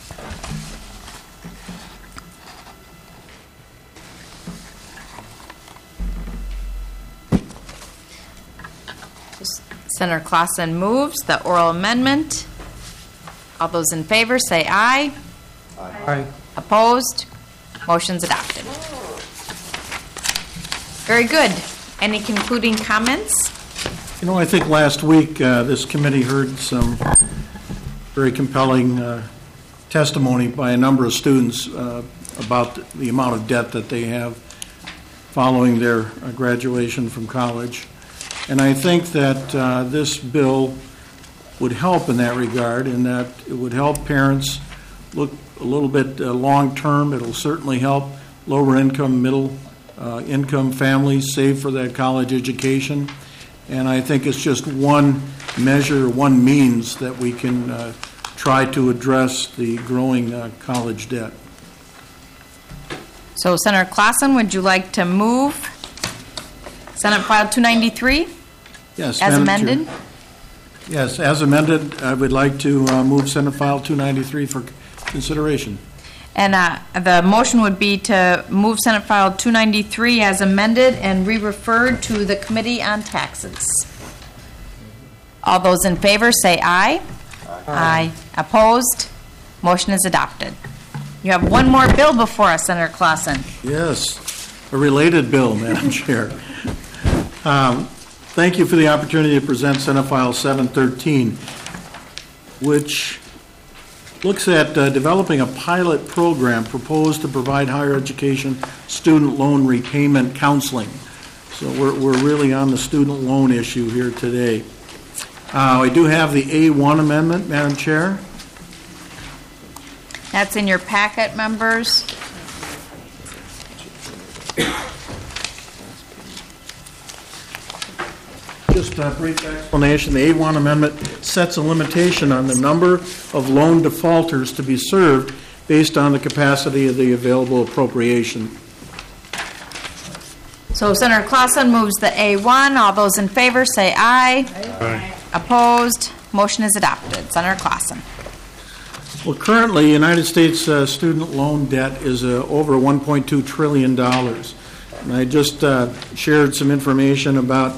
Senator Clausen moves the oral amendment. All those in favor say aye. Aye. Opposed? Motion's adopted. Very good. Any concluding comments? You know, I think last week uh, this committee heard some very compelling uh, testimony by a number of students uh, about the amount of debt that they have following their uh, graduation from college. And I think that uh, this bill would help in that regard, in that it would help parents look a little bit uh, long-term. It'll certainly help lower-income, middle-income families save for that college education. And I think it's just one measure, one means that we can uh, try to address the growing uh, college debt. So, Senator Clausen, would you like to move Senate File two ninety-three? Yes, as Madam amended? Chair. Yes, as amended, I would like to uh, move Senate File two ninety-three for consideration. And uh, the motion would be to move Senate File two ninety-three as amended and re-referred to the Committee on Taxes. All those in favor say aye. Aye. Aye. Opposed? Motion is adopted. You have one more bill before us, Senator Clausen. Yes, a related bill, Madam Chair. Um, thank you for the opportunity to present Senate File seven thirteen, which looks at uh, developing a pilot program proposed to provide higher education student loan repayment counseling. So we're, we're really on the student loan issue here today. Uh, we do have the A one amendment, Madam Chair. That's in your packet, members. Just a brief explanation. The A one amendment sets a limitation on the number of loan defaulters to be served based on the capacity of the available appropriation. So Senator Clausen moves the A one. All those in favor say aye. Aye. Opposed? Motion is adopted. Senator Clausen. Well, currently, United States uh, student loan debt is uh, over one point two trillion dollars. And I just uh, shared some information about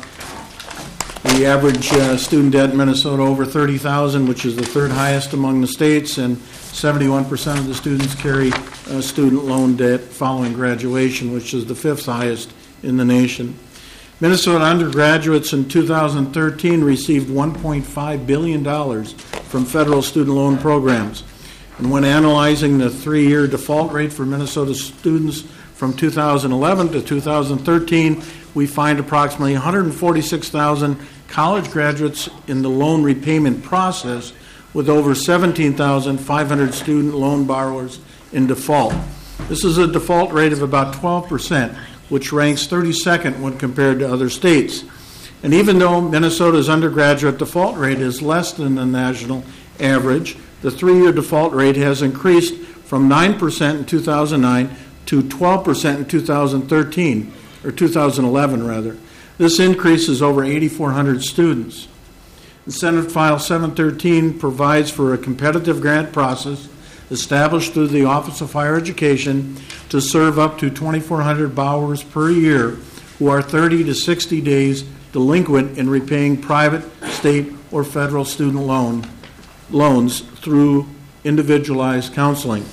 the average uh, student debt in Minnesota, over thirty thousand dollars, which is the third highest among the states, and seventy-one percent of the students carry uh, student loan debt following graduation, which is the fifth highest in the nation. Minnesota undergraduates in two thousand thirteen received one point five billion dollars from federal student loan programs. And when analyzing the three-year default rate for Minnesota students from two thousand eleven to two thousand thirteen, we find approximately one hundred forty-six thousand college graduates in the loan repayment process, with over seventeen thousand five hundred student loan borrowers in default. This is a default rate of about twelve percent, which ranks thirty-second when compared to other states. And even though Minnesota's undergraduate default rate is less than the national average, the three-year default rate has increased from nine percent in two thousand nine to twelve percent in two thousand thirteen, or two thousand eleven rather. This increase is over eight thousand four hundred students. The Senate File seven thirteen provides for a competitive grant process established through the Office of Higher Education to serve up to two thousand four hundred borrowers per year who are thirty to sixty days delinquent in repaying private, state, or federal student loan loans through individualized counseling.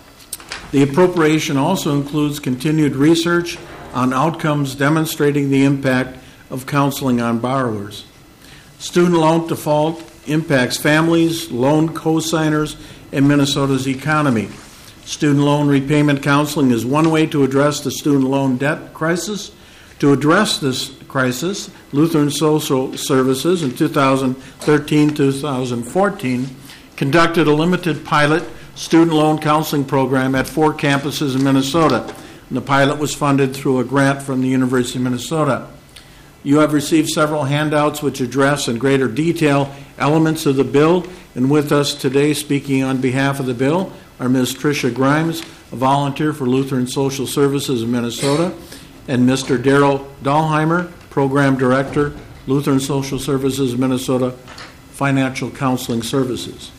The appropriation also includes continued research on outcomes demonstrating the impact of counseling on borrowers. Student loan default impacts families, loan cosigners, and Minnesota's economy. Student loan repayment counseling is one way to address the student loan debt crisis. To address this crisis, Lutheran Social Services in two thousand thirteen to two thousand fourteen conducted a limited pilot student loan counseling program at four campuses in Minnesota. and the pilot was funded through a grant from the University of Minnesota. You have received several handouts which address in greater detail elements of the bill, and with us today speaking on behalf of the bill are Miz Tricia Grimes, a volunteer for Lutheran Social Services of Minnesota, and Mister Daryl Dahlheimer, Program Director, Lutheran Social Services of Minnesota Financial Counseling Services.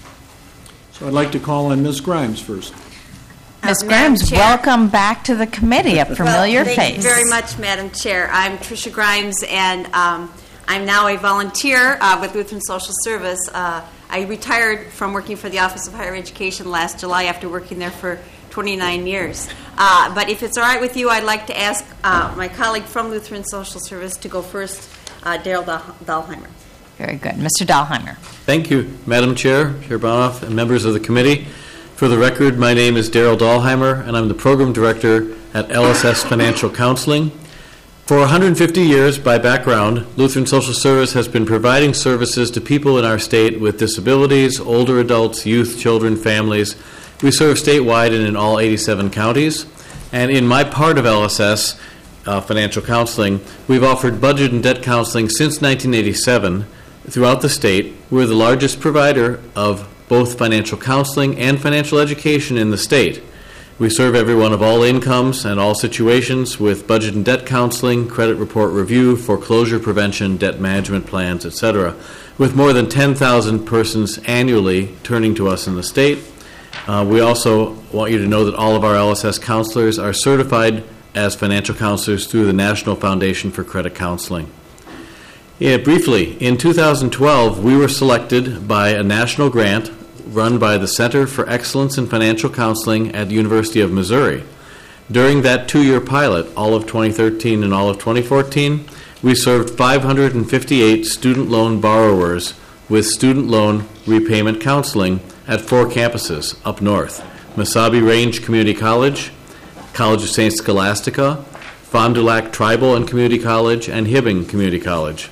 So I'd like to call on Miz Grimes first. Miz Uh, Madam Grimes, Chair. welcome back to the committee, a familiar well, thank face. you very much, Madam Chair. I'm Tricia Grimes, and um, I'm now a volunteer uh, with Lutheran Social Service. Uh, I retired from working for the Office of Higher Education last July after working there for twenty-nine years. Uh, but if it's all right with you, I'd like to ask uh, my colleague from Lutheran Social Service to go first, uh, Daryl Dahl- Dahlheimer. Very good. Mister Dahlheimer. Thank you, Madam Chair, Chair Bonoff, and members of the committee. For the record, my name is Daryl Dahlheimer, and I'm the Program Director at L S S Financial Counseling. For one hundred fifty years, by background, Lutheran Social Service has been providing services to people in our state with disabilities, older adults, youth, children, families. We serve statewide and in all eighty-seven counties. And in my part of L S S, uh, Financial Counseling, we've offered budget and debt counseling since nineteen eighty-seven throughout the state. We're the largest provider of both financial counseling and financial education in the state. We serve everyone of all incomes and all situations with budget and debt counseling, credit report review, foreclosure prevention, debt management plans, et cetera, with more than ten thousand persons annually turning to us in the state. Uh, we also want you to know that all of our L S S counselors are certified as financial counselors through the National Foundation for Credit Counseling. Yeah, briefly, in two thousand twelve, we were selected by a national grant run by the Center for Excellence in Financial Counseling at the University of Missouri. During that two-year pilot, all of twenty thirteen and all of twenty fourteen, we served five hundred fifty-eight student loan borrowers with student loan repayment counseling at four campuses up north: Mesabi Range Community College, College of Saint Scholastica, Fond du Lac Tribal and Community College, and Hibbing Community College.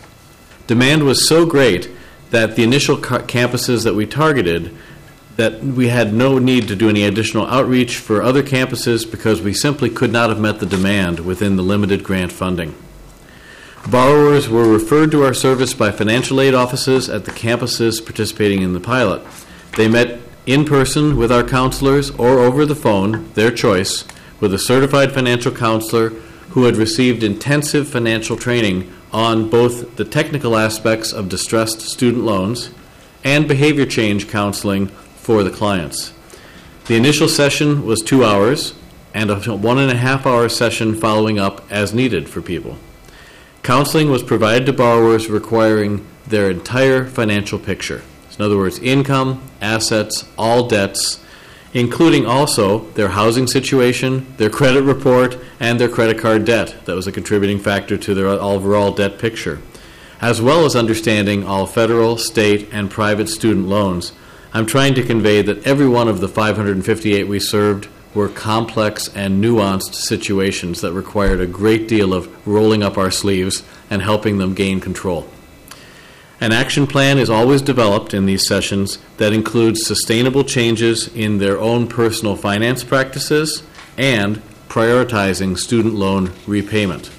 Demand was so great that the initial ca- campuses that we targeted, that we had no need to do any additional outreach for other campuses because we simply could not have met the demand within the limited grant funding. Borrowers were referred to our service by financial aid offices at the campuses participating in the pilot. They met in person with our counselors or over the phone, their choice, with a certified financial counselor who had received intensive financial training on both the technical aspects of distressed student loans and behavior change counseling for the clients. The initial session was two hours and a one and a half hour session following up as needed for people. Counseling was provided to borrowers requiring their entire financial picture. In other words, income, assets, all debts, including also their housing situation, their credit report, and their credit card debt. That was a contributing factor to their overall debt picture, as well as understanding all federal, state, and private student loans. I'm trying to convey that every one of the five hundred fifty-eight we served were complex and nuanced situations that required a great deal of rolling up our sleeves and helping them gain control. An action plan is always developed in these sessions that includes sustainable changes in their own personal finance practices and prioritizing student loan repayment.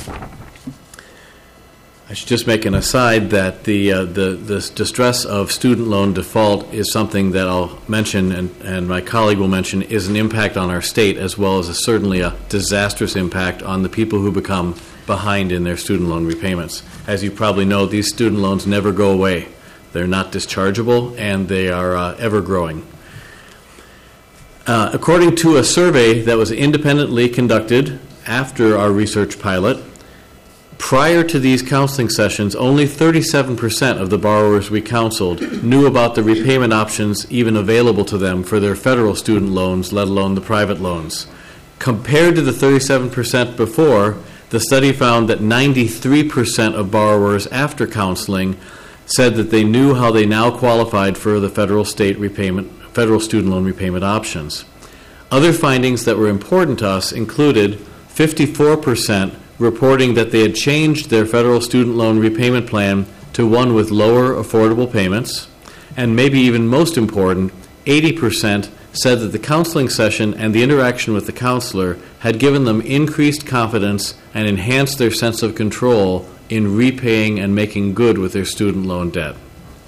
I should just make an aside that the uh, the, the distress of student loan default is something that I'll mention, and, and my colleague will mention, is an impact on our state, as well as a, certainly a disastrous impact on the people who become behind in their student loan repayments. As you probably know, these student loans never go away. They're not dischargeable, and they are uh, ever growing. Uh, according to a survey that was independently conducted after our research pilot, prior to these counseling sessions, only thirty-seven percent of the borrowers we counseled knew about the repayment options even available to them for their federal student loans, let alone the private loans. Compared to the thirty-seven percent before, the study found that ninety-three percent of borrowers after counseling said that they knew how they now qualified for the federal state repayment, federal student loan repayment options. Other findings that were important to us included fifty-four percent reporting that they had changed their federal student loan repayment plan to one with lower affordable payments, and maybe even most important, eighty percent said that the counseling session and the interaction with the counselor had given them increased confidence and enhanced their sense of control in repaying and making good with their student loan debt.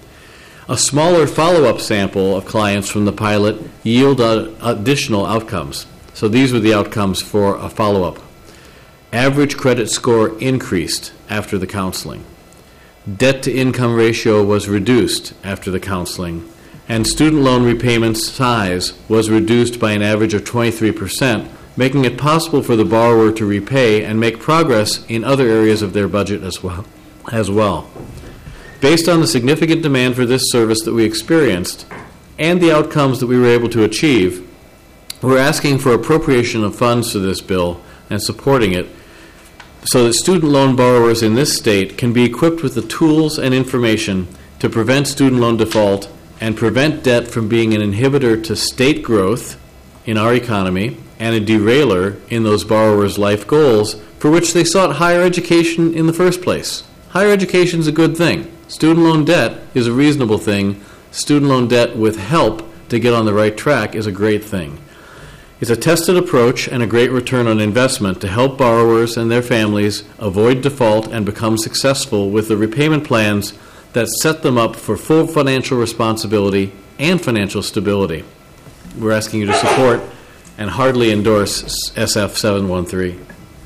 A smaller follow-up sample of clients from the pilot yielded additional outcomes. So these were the outcomes for a follow-up. Average credit score increased after the counseling. Debt-to-income ratio was reduced after the counseling, and student loan repayment size was reduced by an average of twenty-three percent, making it possible for the borrower to repay and make progress in other areas of their budget as well. As well. Based on the significant demand for this service that we experienced and the outcomes that we were able to achieve, we're asking for appropriation of funds for this bill and supporting it so that student loan borrowers in this state can be equipped with the tools and information to prevent student loan default and prevent debt from being an inhibitor to state growth in our economy and a derailer in those borrowers' life goals for which they sought higher education in the first place. Higher education is a good thing. Student loan debt is a reasonable thing. Student loan debt with help to get on the right track is a great thing. It's a tested approach and a great return on investment to help borrowers and their families avoid default and become successful with the repayment plans that set them up for full financial responsibility and financial stability. We're asking you to support and heartily endorse S F seven one three.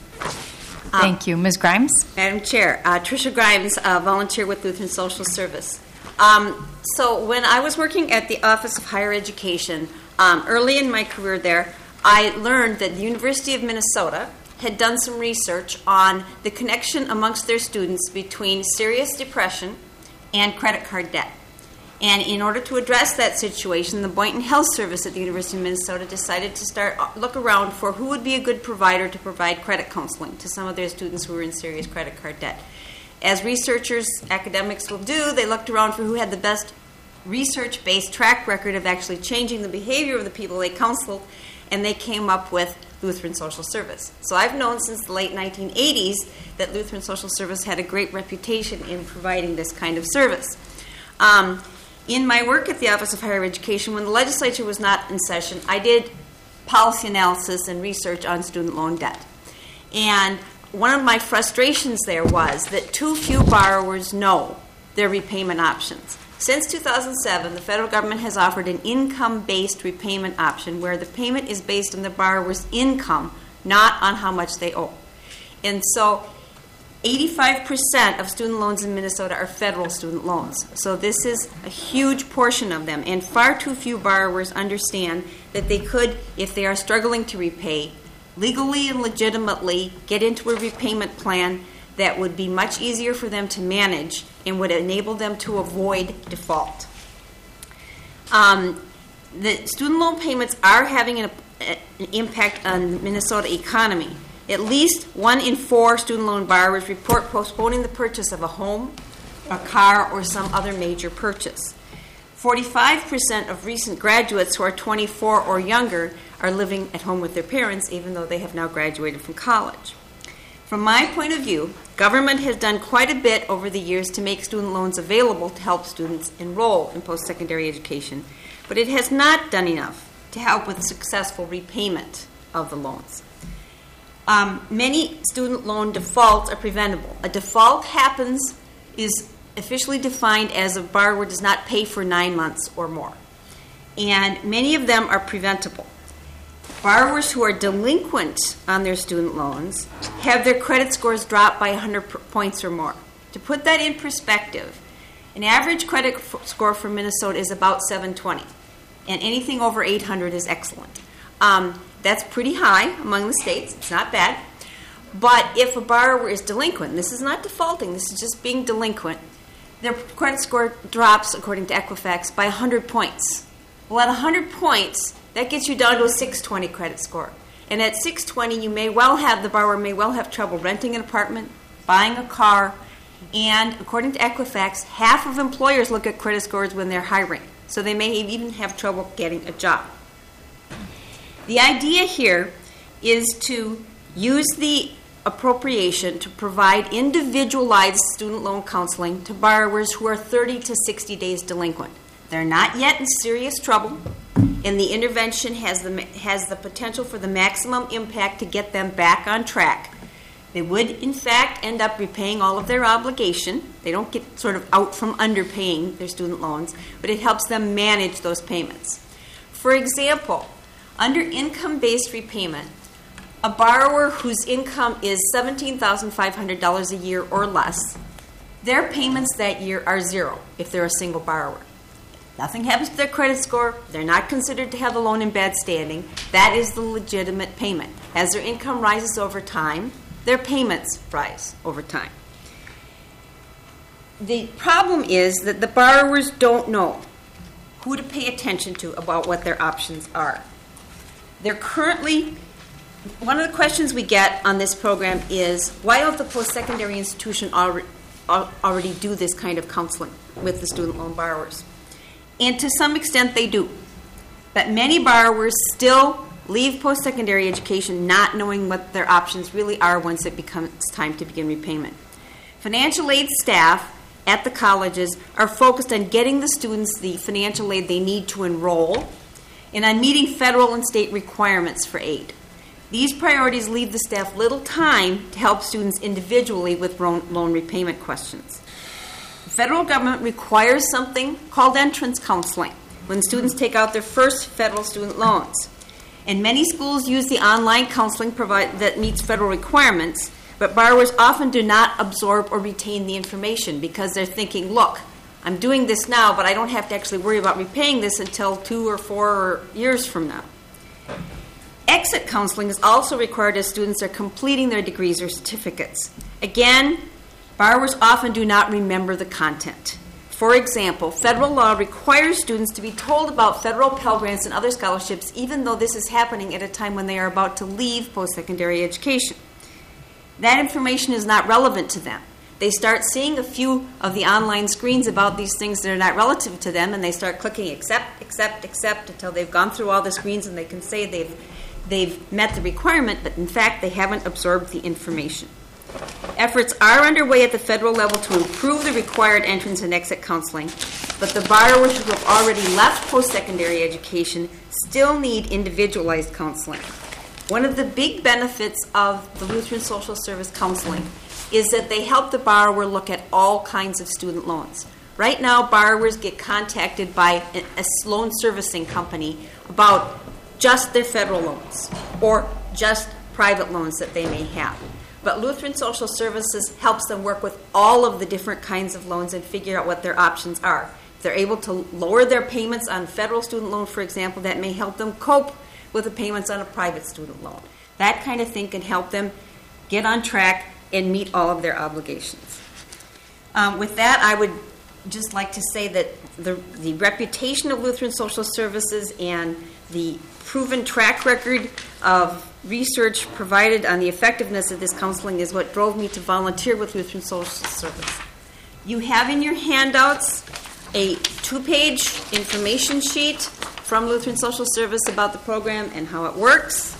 Thank you. Miz Grimes? Madam Chair, uh, Tricia Grimes, uh, volunteer with Lutheran Social Service. Um, so when I was working at the Office of Higher Education, um, early in my career there, I learned that the University of Minnesota had done some research on the connection amongst their students between serious depression and credit card debt. And in order to address that situation, the Boynton Health Service at the University of Minnesota decided to start look around for who would be a good provider to provide credit counseling to some of their students who were in serious credit card debt. As researchers, academics will do, they looked around for who had the best research-based track record of actually changing the behavior of the people they counseled, and they came up with Lutheran Social Service. So I've known since the late nineteen eighties that Lutheran Social Service had a great reputation in providing this kind of service. Um, In my work at the Office of Higher Education, when the legislature was not in session, I did policy analysis and research on student loan debt. And one of my frustrations there was that too few borrowers know their repayment options. Since two thousand seven, the federal government has offered an income-based repayment option where the payment is based on the borrower's income, not on how much they owe. And so eighty-five percent of student loans in Minnesota are federal student loans. So this is a huge portion of them, and far too few borrowers understand that they could, if they are struggling to repay, legally and legitimately get into a repayment plan that would be much easier for them to manage and would enable them to avoid default. Um, the student loan payments are having an, an impact on the Minnesota economy. At least one in four student loan borrowers report postponing the purchase of a home, a car, or some other major purchase. forty-five percent of recent graduates who are twenty-four or younger are living at home with their parents, even though they have now graduated from college. From my point of view, government has done quite a bit over the years to make student loans available to help students enroll in post-secondary education, but it has not done enough to help with successful repayment of the loans. Um, many student loan defaults are preventable. A default happens, is officially defined as a borrower does not pay for nine months or more. And many of them are preventable. Borrowers who are delinquent on their student loans have their credit scores drop by one hundred points or more. To put that in perspective, an average credit f- score for Minnesota is about seven twenty, and anything over eight hundred is excellent. Um, That's pretty high among the states. It's not bad. But if a borrower is delinquent, this is not defaulting, this is just being delinquent, their credit score drops, according to Equifax, by one hundred points. Well, at one hundred points, that gets you down to a six twenty credit score. And at six twenty, you may well have, the borrower may well have trouble renting an apartment, buying a car, and according to Equifax, half of employers look at credit scores when they're hiring. So they may even have trouble getting a job. The idea here is to use the appropriation to provide individualized student loan counseling to borrowers who are thirty to sixty days delinquent. They're not yet in serious trouble. and the intervention has the has the potential for the maximum impact to get them back on track. They would, in fact, end up repaying all of their obligation. They don't get sort of out from underpaying their student loans, but it helps them manage those payments. For example, under income-based repayment, a borrower whose income is seventeen thousand five hundred dollars a year or less, their payments that year are zero if they're a single borrower. Nothing happens to their credit score. They're not considered to have the loan in bad standing. That is the legitimate payment. As their income rises over time, their payments rise over time. The problem is that the borrowers don't know who to pay attention to about what their options are. They're currently, one of the questions we get on this program is, why don't the post-secondary institution already, already do this kind of counseling with the student loan borrowers? And to some extent they do. But many borrowers still leave post-secondary education not knowing what their options really are once it becomes time to begin repayment. Financial aid staff at the colleges are focused on getting the students the financial aid they need to enroll and on meeting federal and state requirements for aid. These priorities leave the staff little time to help students individually with loan repayment questions. The federal government requires something called entrance counseling when students take out their first federal student loans. And many schools use the online counseling provide, that meets federal requirements, but borrowers often do not absorb or retain the information because they're thinking, look, I'm doing this now, but I don't have to actually worry about repaying this until two or four years from now. Exit counseling is also required as students are completing their degrees or certificates. Again, borrowers often do not remember the content. For example, federal law requires students to be told about federal Pell Grants and other scholarships, even though this is happening at a time when they are about to leave post-secondary education. That information is not relevant to them. They start seeing a few of the online screens about these things that are not relative to them, and they start clicking accept, accept, accept until they've gone through all the screens and they can say they've, they've met the requirement, but in fact they haven't absorbed the information. Efforts are underway at the federal level to improve the required entrance and exit counseling, but the borrowers who have already left post-secondary education still need individualized counseling. One of the big benefits of the Lutheran Social Service counseling is that they help the borrower look at all kinds of student loans. Right now, borrowers get contacted by a loan servicing company about just their federal loans or just private loans that they may have. But Lutheran Social Services helps them work with all of the different kinds of loans and figure out what their options are. If they're able to lower their payments on federal student loan, for example, that may help them cope with the payments on a private student loan. That kind of thing can help them get on track and meet all of their obligations. Um, with that, I would just like to say that the, the reputation of Lutheran Social Services and the proven track record of research provided on the effectiveness of this counseling is what drove me to volunteer with Lutheran Social Service. You have in your handouts a two-page information sheet from Lutheran Social Service about the program and how it works,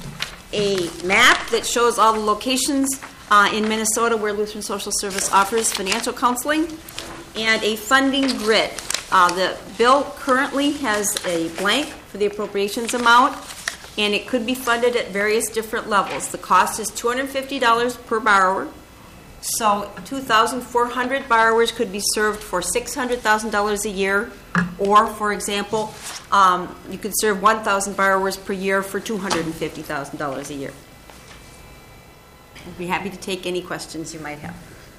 a map that shows all the locations uh, in Minnesota where Lutheran Social Service offers financial counseling, and a funding grid. Uh, the bill currently has a blank for the appropriations amount, and it could be funded at various different levels. The cost is two hundred fifty dollars per borrower, so two thousand four hundred borrowers could be served for six hundred thousand dollars a year, or, for example, um, you could serve one thousand borrowers per year for two hundred fifty thousand dollars a year. I'd be happy to take any questions you might have.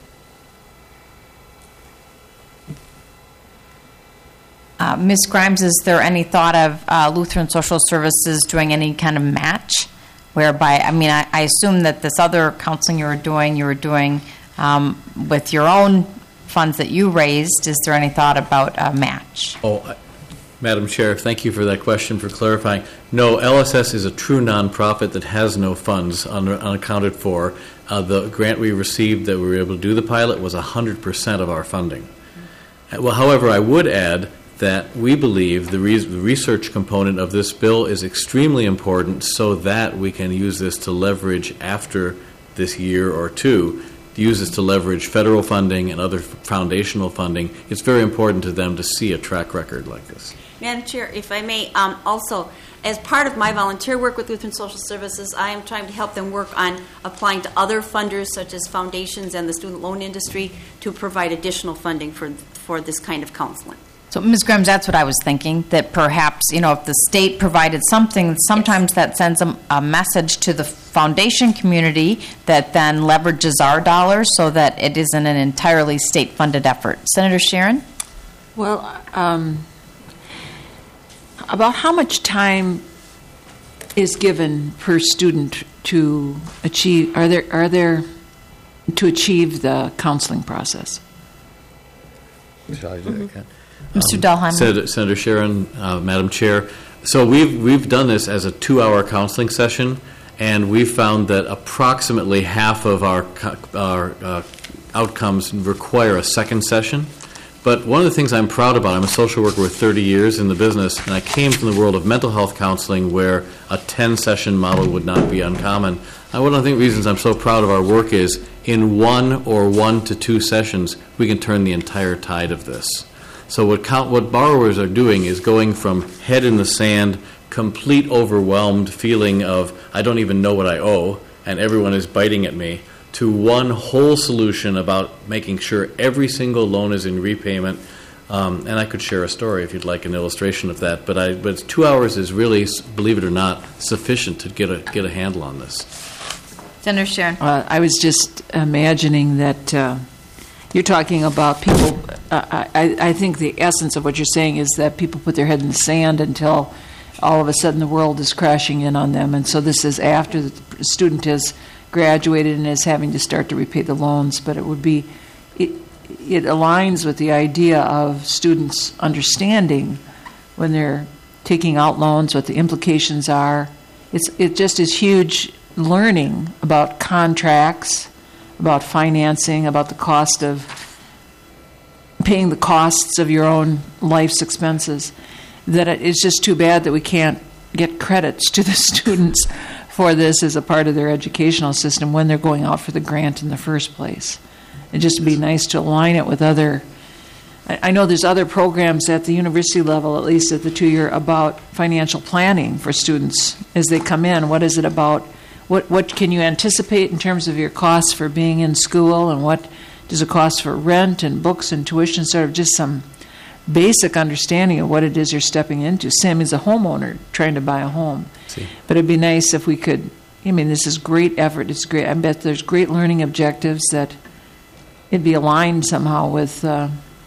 Uh, Miz Grimes, is there any thought of uh, Lutheran Social Services doing any kind of match whereby, I mean, I, I assume that this other counseling you were doing, you were doing um, with your own funds that you raised. Is there any thought about a match? Oh, I, Madam Chair, thank you for that question, for clarifying. No, L S S is a true nonprofit that has no funds un, unaccounted for. Uh, the grant we received that we were able to do the pilot was one hundred percent of our funding. Well, however, I would add that we believe the, re- the research component of this bill is extremely important so that we can use this to leverage after this year or two, use this to leverage federal funding and other foundational funding. It's very important to them to see a track record like this. Madam Chair, if I may, um, also, as part of my volunteer work with Lutheran Social Services, I am trying to help them work on applying to other funders, such as foundations and the student loan industry, to provide additional funding for, for this kind of counseling. So, Miz Grimes, that's what I was thinking, that perhaps, you know, if the state provided something, sometimes that sends a, a message to the foundation community that then leverages our dollars so that it isn't an entirely state-funded effort. Senator Sharon? Well, um, about how much time is given per student to achieve, are there, are there, to achieve the counseling process? Shall I do that, Ken? Mister Dahlheimer. Senator, Senator Sharon, uh, Madam Chair. So we've we've done this as a two-hour counseling session, and we've found that approximately half of our co- our uh, outcomes require a second session. But one of the things I'm proud about, I'm a social worker with thirty years in the business, and I came from the world of mental health counseling where a ten-session model would not be uncommon. Uh, one of the reasons I'm so proud of our work is in one or one to two sessions, we can turn the entire tide of this. So what count, what borrowers are doing is going from head in the sand, complete overwhelmed feeling of, I don't even know what I owe, and everyone is biting at me, to one whole solution about making sure every single loan is in repayment. Um, and I could share a story if you'd like an illustration of that. But I, but two hours is really, believe it or not, sufficient to get a get a handle on this. Senator Sharon. Uh, I was just imagining that uh, you're talking about people. Uh, I, I think the essence of what you're saying is that people put their head in the sand until all of a sudden the world is crashing in on them. And so this is after the student has graduated and is having to start to repay the loans. But it would be, it, it aligns with the idea of students understanding when they're taking out loans what the implications are. It's it just is huge learning about contracts, about financing, about the cost of paying the costs of your own life's expenses, that it's just too bad that we can't get credits to the students for this as a part of their educational system when they're going out for the grant in the first place. It'd just be nice to align it with other, I, I know there's other programs at the university level, at least at the two-year, about financial planning for students as they come in. What is it about? What what can you anticipate in terms of your costs for being in school, and what does it cost for rent and books and tuition? Sort of just some basic understanding of what it is you're stepping into. Same as a homeowner trying to buy a home. See. But it'd be nice if we could, I mean, this is great effort. It's great. I bet there's great learning objectives that it'd be aligned somehow with uh,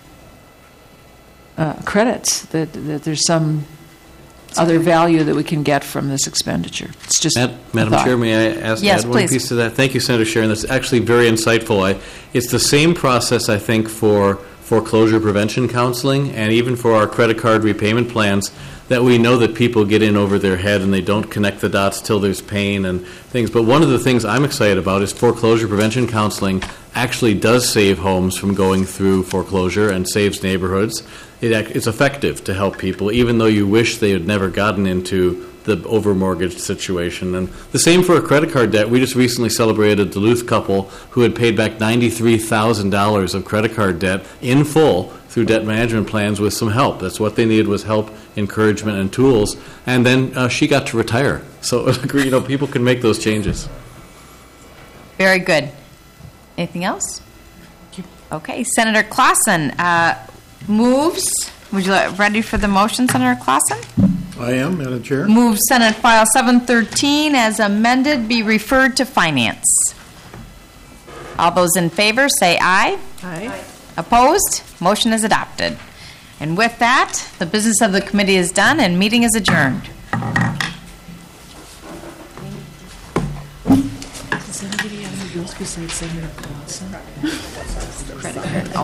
uh, credits, that, that there's some other value that we can get from this expenditure. It's just Mad- Madam thought. Chair, may I ask Yes, add one please. piece to that? Thank you, Senator Sharon. That's actually very insightful. I, it's the same process, I think, for foreclosure prevention counseling and even for our credit card repayment plans, that we know that people get in over their head and they don't connect the dots till there's pain and things. But one of the things I'm excited about is foreclosure prevention counseling actually does save homes from going through foreclosure and saves neighborhoods. It, ac- it's effective to help people, even though you wish they had never gotten into the overmortgaged situation. And the same for a credit card debt. We just recently celebrated a Duluth couple who had paid back ninety-three thousand dollars of credit card debt in full through debt management plans with some help. That's what they needed, was help, encouragement, and tools. And then uh, she got to retire. So, you know, people can make those changes. Very good. Anything else? Okay, Senator Clausen uh, moves. Would you like, ready for the motion, Senator Clausen? I am, Madam Chair. Move Senate File seven thirteen as amended be referred to Finance. All those in favor say aye. Aye. Opposed? Motion is adopted. And with that, the business of the committee is done and meeting is adjourned. Does anybody have any bills besides Senator Clausen? Credit card.